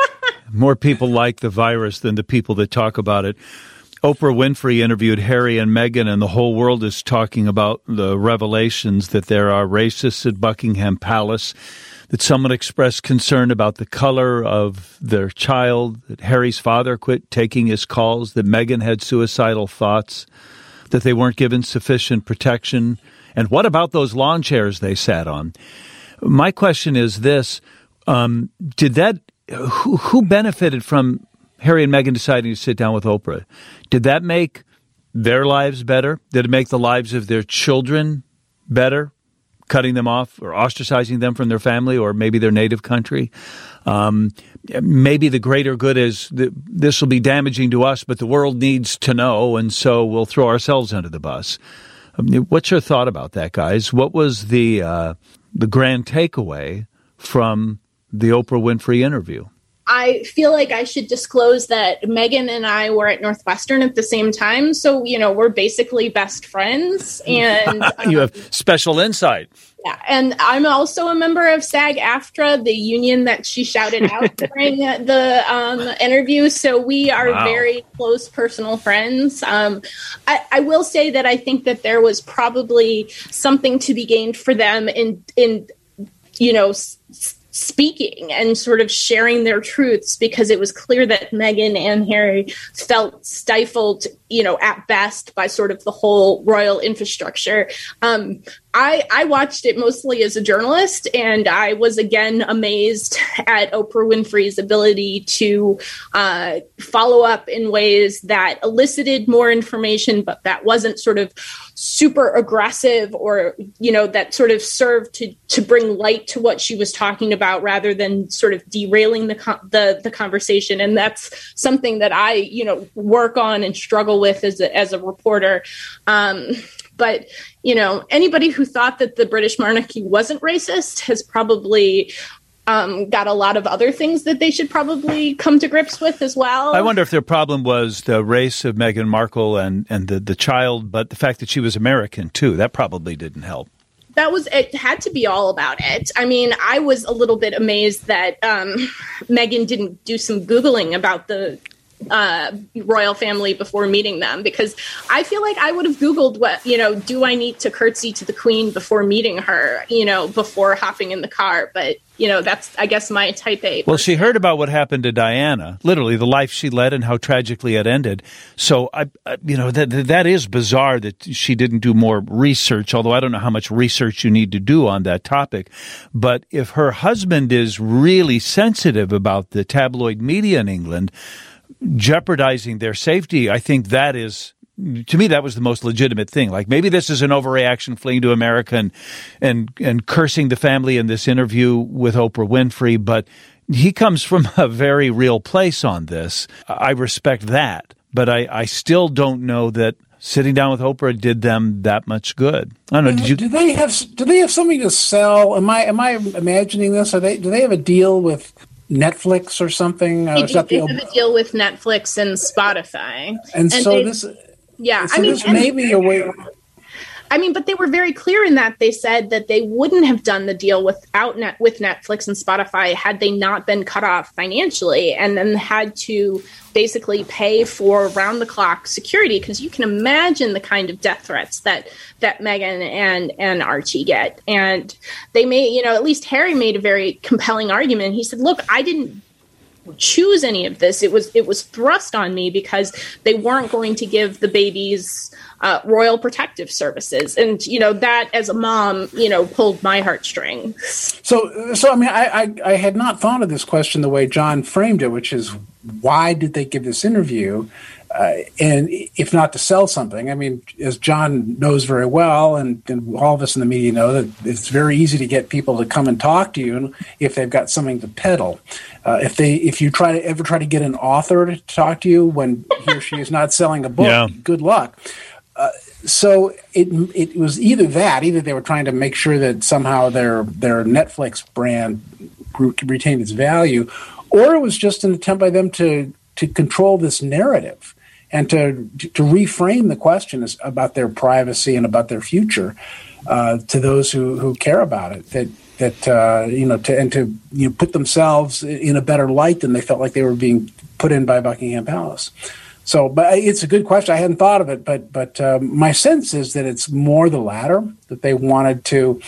Speaker 1: more people like the virus than the people that talk about it. Oprah Winfrey interviewed Harry and Meghan, and the whole world is talking about the revelations that there are racists at Buckingham Palace, that someone expressed concern about the color of their child, that Harry's father quit taking his calls, that Meghan had suicidal thoughts, that they weren't given sufficient protection. And what about those lawn chairs they sat on? My question is this, who benefited from Harry and Meghan deciding to sit down with Oprah? Did that make their lives better? Did it make the lives of their children better, cutting them off or ostracizing them from their family or maybe their native country? Maybe the greater good is that this will be damaging to us, but the world needs to know, and so we'll throw ourselves under the bus. What's your thought about that, guys? What was the grand takeaway from the Oprah Winfrey interview?
Speaker 3: I feel like I should disclose that Meghan and I were at Northwestern at the same time. So, we're basically best friends. And
Speaker 1: you have special insight.
Speaker 3: Yeah. And I'm also a member of SAG-AFTRA, the union that she shouted out during the interview. So we are very close personal friends. I will say that I think that there was probably something to be gained for them in speaking and sort of sharing their truths, because it was clear that Meghan and Harry felt stifled, at best by sort of the whole royal infrastructure. I watched it mostly as a journalist, and I was again amazed at Oprah Winfrey's ability to follow up in ways that elicited more information, but that wasn't sort of super aggressive or, that sort of served to bring light to what she was talking about rather than sort of derailing the conversation. And that's something that I, work on and struggle with as a reporter. But, anybody who thought that the British monarchy wasn't racist has probably got a lot of other things that they should probably come to grips with as well.
Speaker 1: I wonder if their problem was the race of Meghan Markle and the child, but the fact that she was American, too. That probably didn't help.
Speaker 3: It had to be all about it. I mean, I was a little bit amazed that Meghan didn't do some Googling about the royal family before meeting them, because I feel like I would have Googled do I need to curtsy to the Queen before meeting her, before hopping in the car. But that's, I guess, my type A.
Speaker 1: Well, she heard about what happened to Diana, literally the life she led and how tragically it ended. So, that is bizarre that she didn't do more research, although I don't know how much research you need to do on that topic. But if her husband is really sensitive about the tabloid media in England jeopardizing their safety, I think that is, to me, that was the most legitimate thing. Like, maybe this is an overreaction, fleeing to America and cursing the family in this interview with Oprah Winfrey, but he comes from a very real place on this. I respect that, but I still don't know that sitting down with Oprah did them that much good. I don't know.
Speaker 4: Do they have something to sell? Am I imagining this? Do they have a deal with Netflix or something?
Speaker 3: They have a deal with Netflix and Spotify,
Speaker 4: and so this.
Speaker 3: Yeah,
Speaker 4: so this may be a way.
Speaker 3: But they were very clear in that they said that they wouldn't have done the deal with Netflix and Spotify had they not been cut off financially, and then had to basically pay for round-the-clock security, because you can imagine the kind of death threats that Meghan and Archie get. And they made, at least Harry made a very compelling argument. He said, "Look, I didn't choose any of this. It was thrust on me because they weren't going to give the babies royal protective services." And that, as a mom, pulled my heartstrings.
Speaker 4: So I had not thought of this question the way John framed it, which is, why did they give this interview? And if not to sell something, as John knows very well, and all of us in the media know, that it's very easy to get people to come and talk to you if they've got something to peddle. If you ever try to get an author to talk to you when he or she is not selling a book, good luck. So it was either they were trying to make sure that somehow their Netflix brand retained its value, or it was just an attempt by them to control this narrative and to reframe the question about their privacy and about their future to those who care about it. To put themselves in a better light than they felt like they were being put in by Buckingham Palace. So, but it's a good question. I hadn't thought of it, but my sense is that it's more the latter, that they wanted to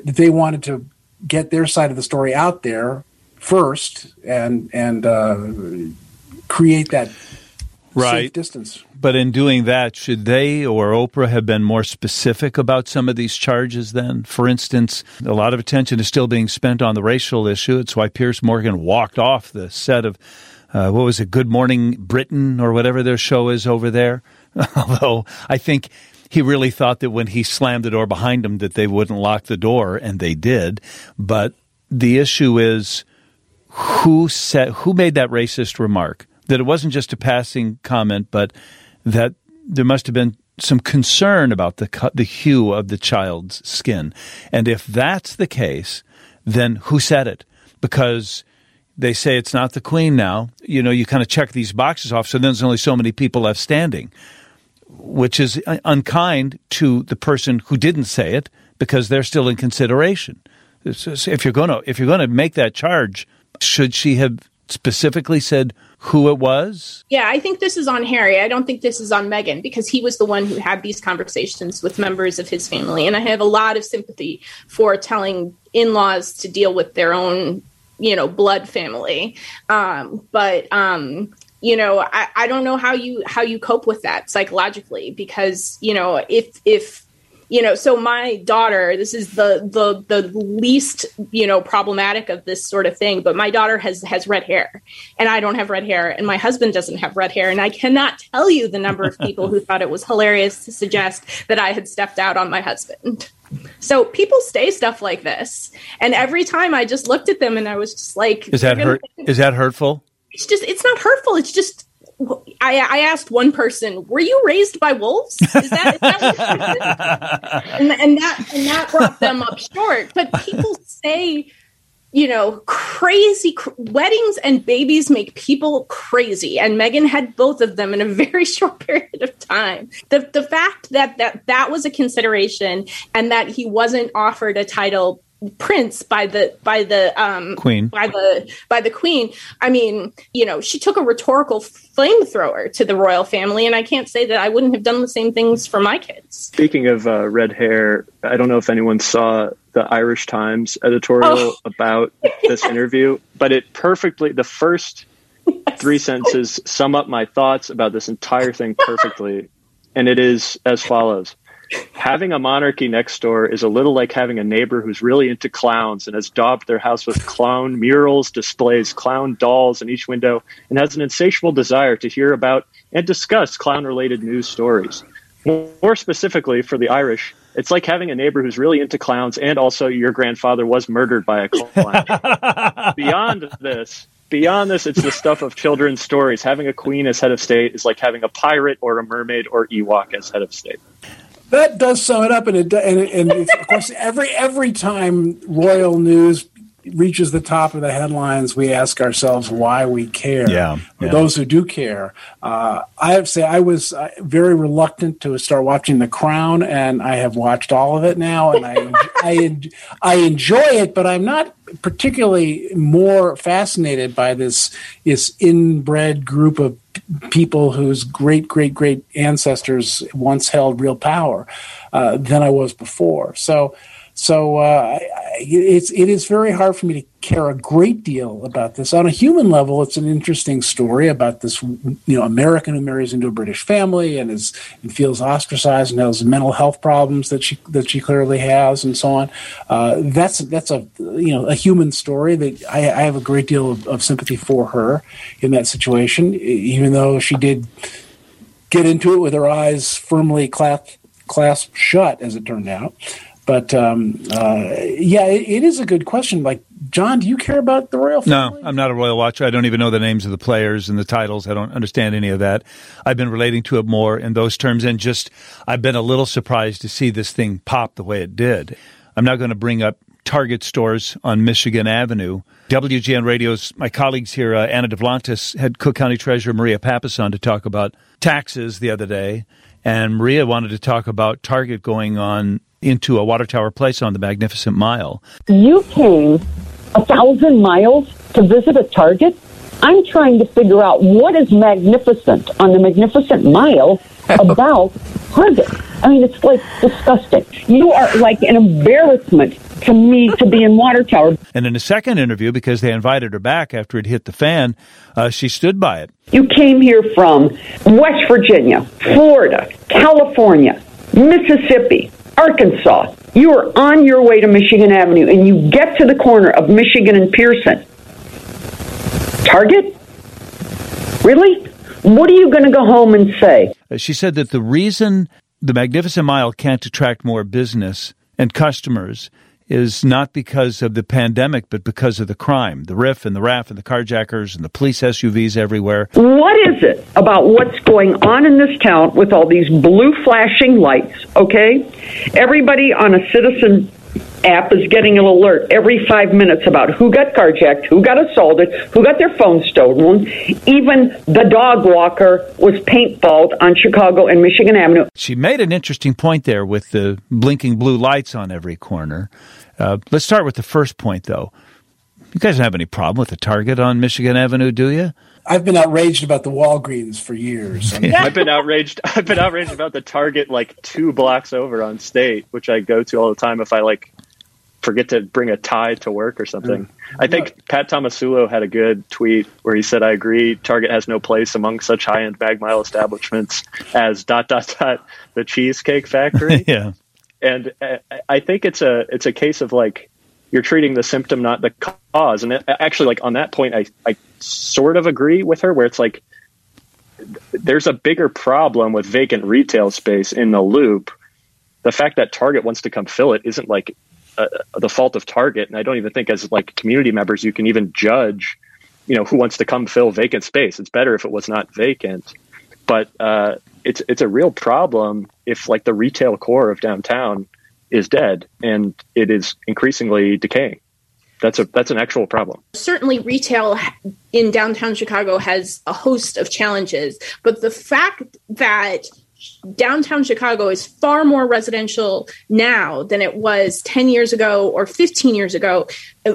Speaker 4: get their side of the story out there first and create that safe distance.
Speaker 1: But in doing that, should they or Oprah have been more specific about some of these charges then? For instance, a lot of attention is still being spent on the racial issue. It's why Piers Morgan walked off the set of, Good Morning Britain or whatever their show is over there. Although I think he really thought that when he slammed the door behind him that they wouldn't lock the door, and they did. But the issue is, who made that racist remark? That it wasn't just a passing comment, but that there must have been some concern about the hue of the child's skin. And if that's the case, then who said it? Because they say it's not the Queen now. You kind of check these boxes off, so then there's only so many people left standing, which is unkind to the person who didn't say it, because they're still in consideration. If you're going to make that charge, should she have specifically said who it was?
Speaker 3: Yeah, I think this is on Harry. I don't think this is on Meghan, because he was the one who had these conversations with members of his family. And I have a lot of sympathy for telling in-laws to deal with their own, blood family. But I don't know how you cope with that psychologically, because, if so my daughter, this is the least, problematic of this sort of thing, but my daughter has red hair, and I don't have red hair, and my husband doesn't have red hair. And I cannot tell you the number of people who thought it was hilarious to suggest that I had stepped out on my husband. So people say stuff like this. And every time I just looked at them and I was just like,
Speaker 1: is that hurtful?
Speaker 3: It's not hurtful. It's just, I asked one person, "Were you raised by wolves?" Is that and that brought them up short. But people say, crazy weddings and babies make people crazy, and Meghan had both of them in a very short period of time. The fact that was a consideration, and that he wasn't offered a title prince by the
Speaker 1: Queen.
Speaker 3: by the Queen. I mean, she took a rhetorical flamethrower to the royal family, and I can't say that I wouldn't have done the same things for my kids.
Speaker 2: Speaking of red hair, I don't know if anyone saw the Irish Times editorial about this interview, but it perfectly, the first 3 sentences sum up my thoughts about this entire thing perfectly. And it is as follows. Having a monarchy next door is a little like having a neighbor who's really into clowns and has daubed their house with clown murals, displays clown dolls in each window, and has an insatiable desire to hear about and discuss clown-related news stories. More specifically, for the Irish, it's like having a neighbor who's really into clowns and also your grandfather was murdered by a clown. Beyond this, it's the stuff of children's stories. Having a queen as head of state is like having a pirate or a mermaid or Ewok as head of state.
Speaker 4: That does sum it up, and it's, of course, every time royal news reaches the top of the headlines, we ask ourselves why we care.
Speaker 1: Yeah.
Speaker 4: For those who do care, I have to say I was very reluctant to start watching The Crown, and I have watched all of it now, and I enjoy it, but I'm not particularly more fascinated by this inbred group of people whose great ancestors once held real power than I was before. So it is very hard for me to care a great deal about this. On a human level, it's an interesting story about this, American who marries into a British family and feels ostracized and has mental health problems that she clearly has, and so on. That's a human story that I have a great deal of sympathy for her in that situation, even though she did get into it with her eyes firmly clasped shut, as it turned out. But, it is a good question. Like, John, do you care about the royal family?
Speaker 1: No, I'm not a royal watcher. I don't even know the names of the players and the titles. I don't understand any of that. I've been relating to it more in those terms, and I've been a little surprised to see this thing pop the way it did. I'm not going to bring up Target stores on Michigan Avenue. WGN Radio's, my colleagues here, Anna DeVlantis, had Cook County Treasurer Maria Pappas on to talk about taxes the other day, and Maria wanted to talk about Target going on into a Water Tower Place on the Magnificent Mile.
Speaker 5: You came 1,000 miles to visit a Target? I'm trying to figure out what is magnificent on the Magnificent Mile about Target. I mean, it's like disgusting. You are like an embarrassment to me to be in Water Tower.
Speaker 1: And in a second interview, because they invited her back after it hit the fan, she stood by it.
Speaker 5: You came here from West Virginia, Florida, California, Mississippi, Arkansas. You are on your way to Michigan Avenue, and you get to the corner of Michigan and Pearson. Target? Really? What are you going to go home and say?
Speaker 1: She said that the reason the Magnificent Mile can't attract more business and customers is not because of the pandemic, but because of the crime, the RIF and the RAF and the carjackers and the police SUVs everywhere.
Speaker 5: What is it about what's going on in this town with all these blue flashing lights, okay? Everybody on a Citizen app is getting an alert every 5 minutes about who got carjacked, who got assaulted, who got their phone stolen. Even the dog walker was paintballed on Chicago and Michigan Avenue.
Speaker 1: She made an interesting point there with the blinking blue lights on every corner. Let's start with the first point, though. You guys don't have any problem with the Target on Michigan Avenue, do you?
Speaker 4: I've been outraged about the Walgreens for years.
Speaker 2: I've been outraged about the Target like 2 blocks over on State, which I go to all the time if I forget to bring a tie to work or something. I think Pat Tomasulo had a good tweet where he said, "I agree, Target has no place among such high-end bag mile establishments as ... the Cheesecake Factory."
Speaker 1: Yeah.
Speaker 2: And I think it's a case of you're treating the symptom, not the cause. And actually, on that point, I sort of agree with her, where it's there's a bigger problem with vacant retail space in the Loop. The fact that Target wants to come fill it isn't the fault of Target. And I don't even think as community members, you can even judge, who wants to come fill vacant space. It's better if it was not vacant. But it's a real problem if the retail core of downtown is dead and it is increasingly decaying. That's an actual problem.
Speaker 3: Certainly retail in downtown Chicago has a host of challenges, but the fact that downtown Chicago is far more residential now than it was 10 years ago or 15 years ago.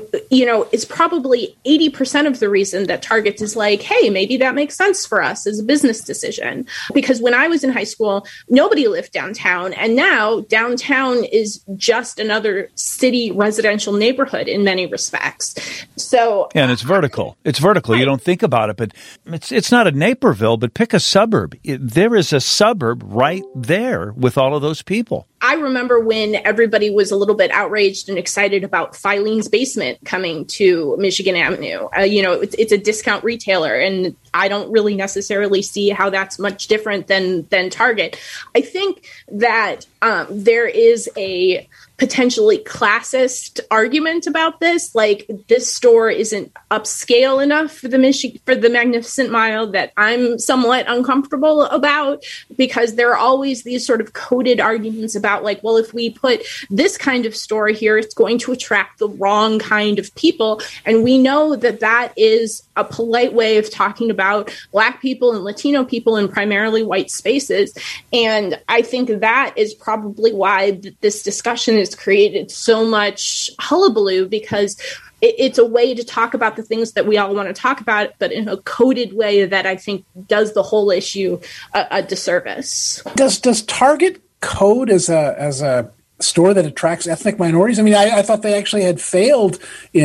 Speaker 3: It's probably 80% of the reason that Target is like, hey, maybe that makes sense for us as a business decision. Because when I was in high school, nobody lived downtown. And now downtown is just another city residential neighborhood in many respects. So,
Speaker 1: and it's vertical. It's vertical. You don't think about it, but it's not a Naperville, but pick a suburb. There is a suburb right there with all of those people.
Speaker 3: I remember when everybody was a little bit outraged and excited about Filene's Basement coming to Michigan Avenue. It's a discount retailer, and I don't really necessarily see how that's much different than Target. I think that there is a potentially classist argument about this. Like, this store isn't upscale enough for the Magnificent Mile that I'm somewhat uncomfortable about, because there are always these sort of coded arguments about, like, well, if we put this kind of store here, it's going to attract the wrong kind of people. And we know that that is a polite way of talking about Black people and Latino people in primarily white spaces. And I think that is probably why this discussion has created so much hullabaloo, because it's a way to talk about the things that we all want to talk about, but in a coded way that I think does the whole issue a disservice.
Speaker 4: Does Target code as a store that attracts ethnic minorities? I mean, I thought they actually had failed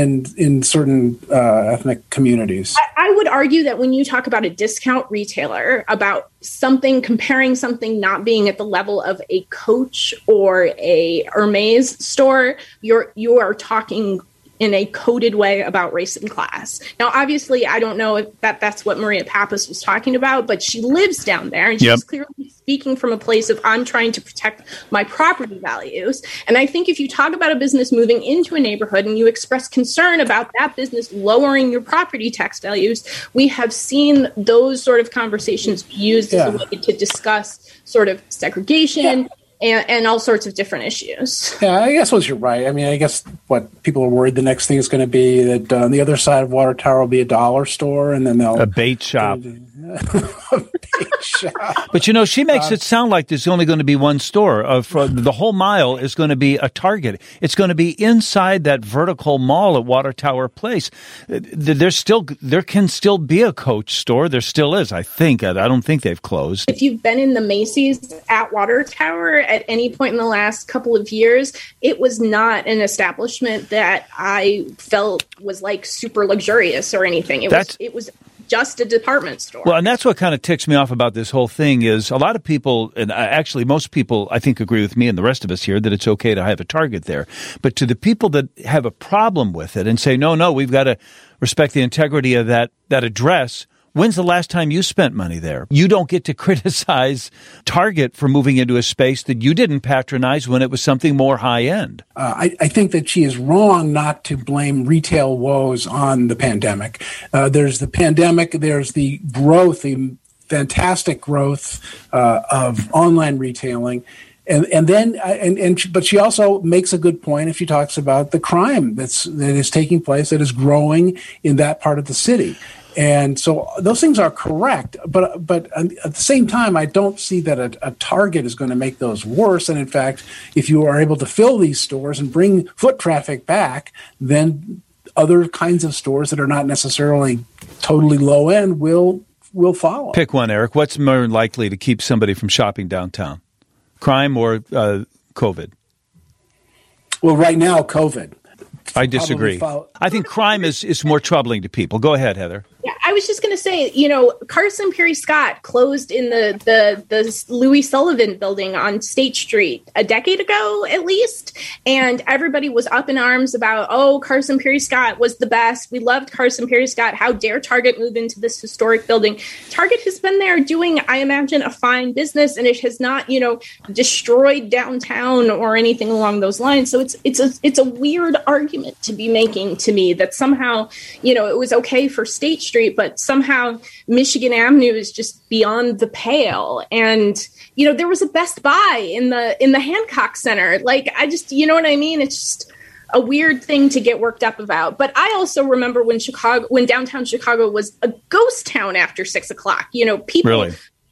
Speaker 4: in certain ethnic communities.
Speaker 3: I would argue that when you talk about a discount retailer, about comparing something not being at the level of a Coach or a Hermes store, you are talking in a coded way about race and class. Now, obviously, I don't know if that's what Maria Pappas was talking about, but she lives down there, and she's clearly speaking from a place of, I'm trying to protect my property values. And I think if you talk about a business moving into a neighborhood and you express concern about that business lowering your property tax values, we have seen those sort of conversations used as a way to discuss sort of segregation, and all sorts of different issues.
Speaker 4: Yeah, I guess you're right. I mean, I guess what people are worried the next thing is going to be that on the other side of Water Tower will be a dollar store, and then they'll...
Speaker 1: A bait shop.
Speaker 4: A bait shop.
Speaker 1: But, she makes it sound like there's only going to be one store. For the whole mile is going to be a Target. It's going to be inside that vertical mall at Water Tower Place. There can still be a Coach store. There still is, I think. I don't think they've closed.
Speaker 3: If you've been in the Macy's at Water Tower at any point in the last couple of years, it was not an establishment that I felt was like super luxurious or anything. It was just a department store.
Speaker 1: Well, and that's what kind of ticks me off about this whole thing is a lot of people, and actually most people, I think, agree with me and the rest of us here that it's okay to have a Target there. But to the people that have a problem with it and say, no, we've got to respect the integrity of that address, when's the last time you spent money there? You don't get to criticize Target for moving into a space that you didn't patronize when it was something more high-end.
Speaker 4: I think that she is wrong not to blame retail woes on the pandemic. There's the pandemic, there's the growth, the fantastic growth of online retailing. But she also makes a good point if she talks about the crime that is taking place, that is growing in that part of the city. And so those things are correct, but at the same time, I don't see that a Target is going to make those worse. And in fact, if you are able to fill these stores and bring foot traffic back, then other kinds of stores that are not necessarily totally low end will follow.
Speaker 1: Pick one, Eric. What's more likely to keep somebody from shopping downtown? Crime or COVID?
Speaker 4: Well, right now, COVID.
Speaker 1: I disagree. I think crime is more troubling to people. Go ahead, Heather.
Speaker 3: Yeah, I was just going to say, Carson Perry Scott closed in the Louis Sullivan building on State Street a decade ago, at least. And everybody was up in arms about, Carson Perry Scott was the best. We loved Carson Perry Scott. How dare Target move into this historic building? Target has been there doing, I imagine, a fine business, and it has not, destroyed downtown or anything along those lines. So it's a weird argument to be making to me that somehow, it was okay for State Street, but somehow Michigan Avenue is just beyond the pale. And, there was a Best Buy in the Hancock Center. Like, I just, you know what I mean? It's just a weird thing to get worked up about. But I also remember when downtown Chicago was a ghost town after 6 o'clock. People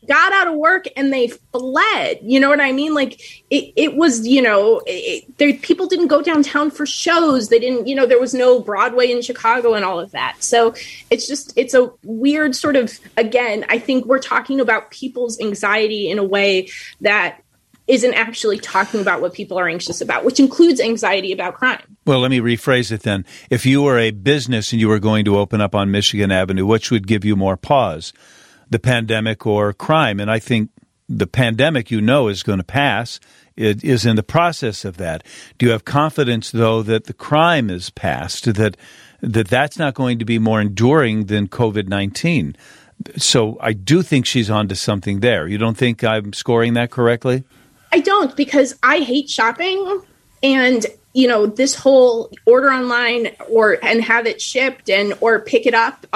Speaker 3: got out of work and they fled. You know what I mean? Like it was, people didn't go downtown for shows. They didn't, there was no Broadway in Chicago and all of that. So it's a weird sort of, again, I think we're talking about people's anxiety in a way that isn't actually talking about what people are anxious about, which includes anxiety about crime.
Speaker 1: Well, let me rephrase it then. If you were a business and you were going to open up on Michigan Avenue, which would give you more pause? The pandemic or crime? And I think the pandemic, is going to pass. It is in the process of that. Do you have confidence, though, that the crime is past, that's not going to be more enduring than COVID-19? So I do think she's onto something there. You don't think I'm scoring that correctly?
Speaker 3: I don't, because I hate shopping, and this whole order online and have it shipped or pick it up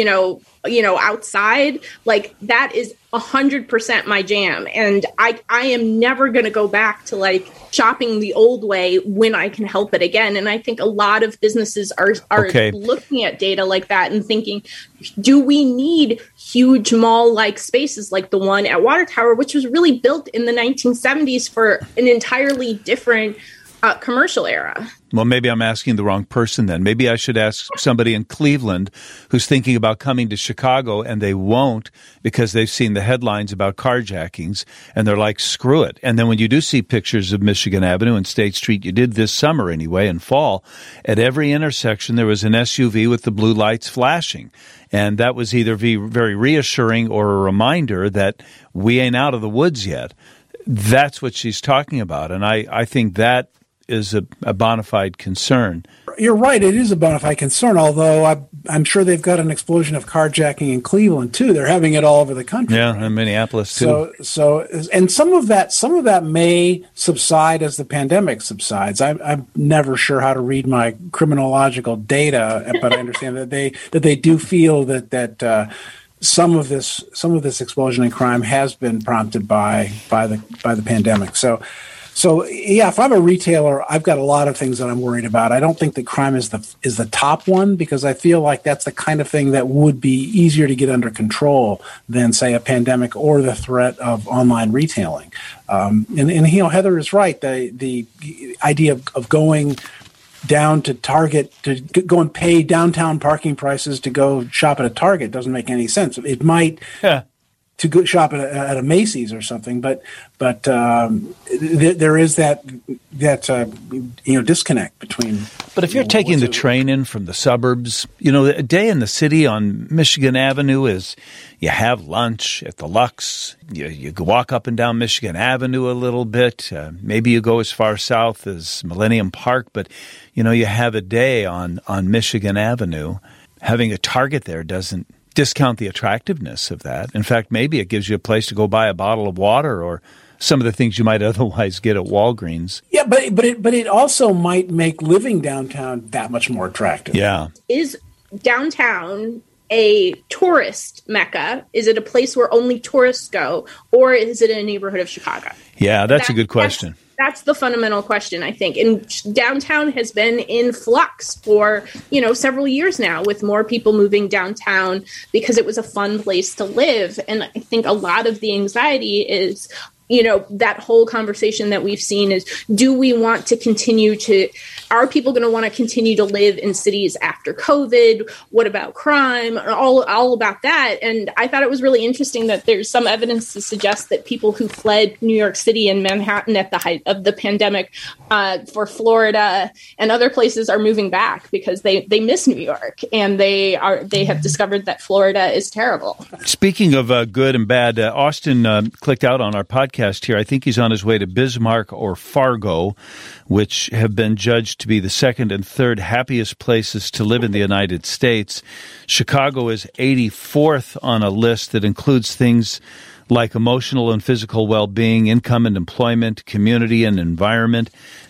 Speaker 3: outside, like that is 100% my jam. And I am never going to go back to like shopping the old way when I can help it again. And I think a lot of businesses are looking at data like that and thinking, do we need huge mall-like spaces like the one at Water Tower, which was really built in the 1970s for an entirely different commercial era?
Speaker 1: Well, maybe I'm asking the wrong person then. Maybe I should ask somebody in Cleveland who's thinking about coming to Chicago, and they won't because they've seen the headlines about carjackings, and they're like, screw it. And then when you do see pictures of Michigan Avenue and State Street, you did this summer anyway, in fall, at every intersection there was an SUV with the blue lights flashing. And that was either very reassuring or a reminder that we ain't out of the woods yet. That's what she's talking about. And I think that is a bona fide concern.
Speaker 4: You're right. It is a bona fide concern, although I'm sure they've got an explosion of carjacking in Cleveland, too. They're having it all over the country.
Speaker 1: Yeah, right? And Minneapolis, too.
Speaker 4: And some of that may subside as the pandemic subsides. I'm never sure how to read my criminological data, but I understand that they do feel that some of this explosion in crime has been prompted by the pandemic. So yeah, if I'm a retailer, I've got a lot of things that I'm worried about. I don't think that crime is the top one, because I feel like that's the kind of thing that would be easier to get under control than, say, a pandemic or the threat of online retailing. And Heather is right. The idea of going down to Target to go and pay downtown parking prices to go shop at a Target doesn't make any sense. It might. Yeah. To go shop at a Macy's or something, but there is that disconnect between.
Speaker 1: But if you're taking the train in from the suburbs, a day in the city on Michigan Avenue is you have lunch at the Lux, you walk up and down Michigan Avenue a little bit, maybe you go as far south as Millennium Park, but you have a day on Michigan Avenue. Having a Target there doesn't discount the attractiveness of that. In fact, maybe it gives you a place to go buy a bottle of water or some of the things you might otherwise get at Walgreens.
Speaker 4: Yeah, but it also might make living downtown that much more attractive.
Speaker 1: Yeah.
Speaker 3: Is downtown a tourist mecca? Is it a place where only tourists go, or is it a neighborhood of Chicago?
Speaker 1: Yeah, that's a good question.
Speaker 3: That's the fundamental question, I think. And downtown has been in flux for, several years now, with more people moving downtown because it was a fun place to live. And I think a lot of the anxiety is, that whole conversation that we've seen is, are people going to want to continue to live in cities after COVID? What about crime? All about that. And I thought it was really interesting that there's some evidence to suggest that people who fled New York City and Manhattan at the height of the pandemic for Florida and other places are moving back because they miss New York, and they have discovered that Florida is terrible.
Speaker 1: Speaking of good and bad, Austin clicked out on our podcast here. I think he's on his way to Bismarck or Fargo, which have been judged to be the second and third happiest places to live in the United States. Chicago is 84th on a list that includes things like emotional and physical well-being, income and employment, community and environment.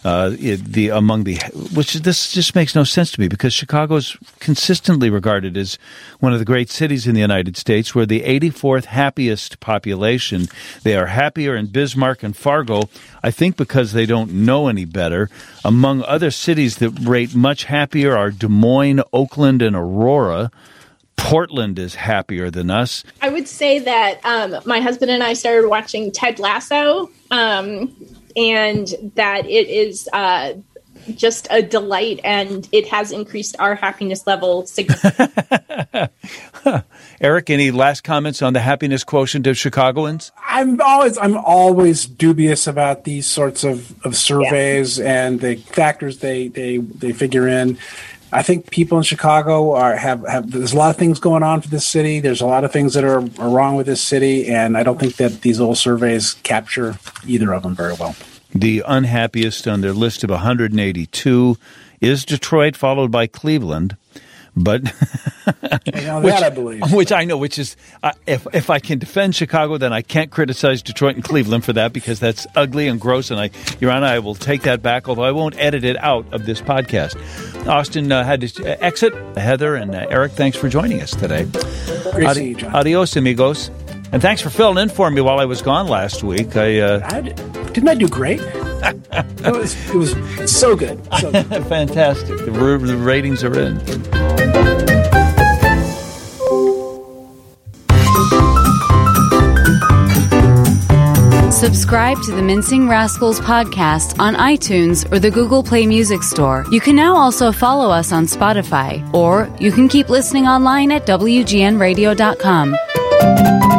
Speaker 1: This just makes no sense to me, because Chicago is consistently regarded as one of the great cities in the United States. We're the 84th happiest population. They are happier in Bismarck and Fargo, I think because they don't know any better. Among other cities that rate much happier are Des Moines, Oakland, and Aurora. Portland is happier than us.
Speaker 3: I would say that my husband and I started watching Ted Lasso, and that it is just a delight, and it has increased our happiness level significantly.
Speaker 1: Eric, any last comments on the happiness quotient of Chicagoans?
Speaker 4: I'm always dubious about these sorts of surveys and the factors they figure in. I think people in Chicago have there's a lot of things going on for this city. There's a lot of things that are wrong with this city, and I don't think that these old surveys capture either of them very well.
Speaker 1: The unhappiest on their list of 182 is Detroit, followed by Cleveland. But
Speaker 4: that I believe.
Speaker 1: Which I know, which is if I can defend Chicago, then I can't criticize Detroit and Cleveland for that, because that's ugly and gross. And Your Honor, I will take that back, although I won't edit it out of this podcast. Austin had to exit. Heather and Eric, thanks for joining us today.
Speaker 4: Great to see you, John.
Speaker 1: Adios, amigos. And thanks for filling in for me while I was gone last week.
Speaker 4: Didn't I do great? It was so good. So good.
Speaker 1: Fantastic. The ratings are in.
Speaker 6: Subscribe to the Mincing Rascals podcast on iTunes or the Google Play Music Store. You can now also follow us on Spotify, or you can keep listening online at WGNradio.com.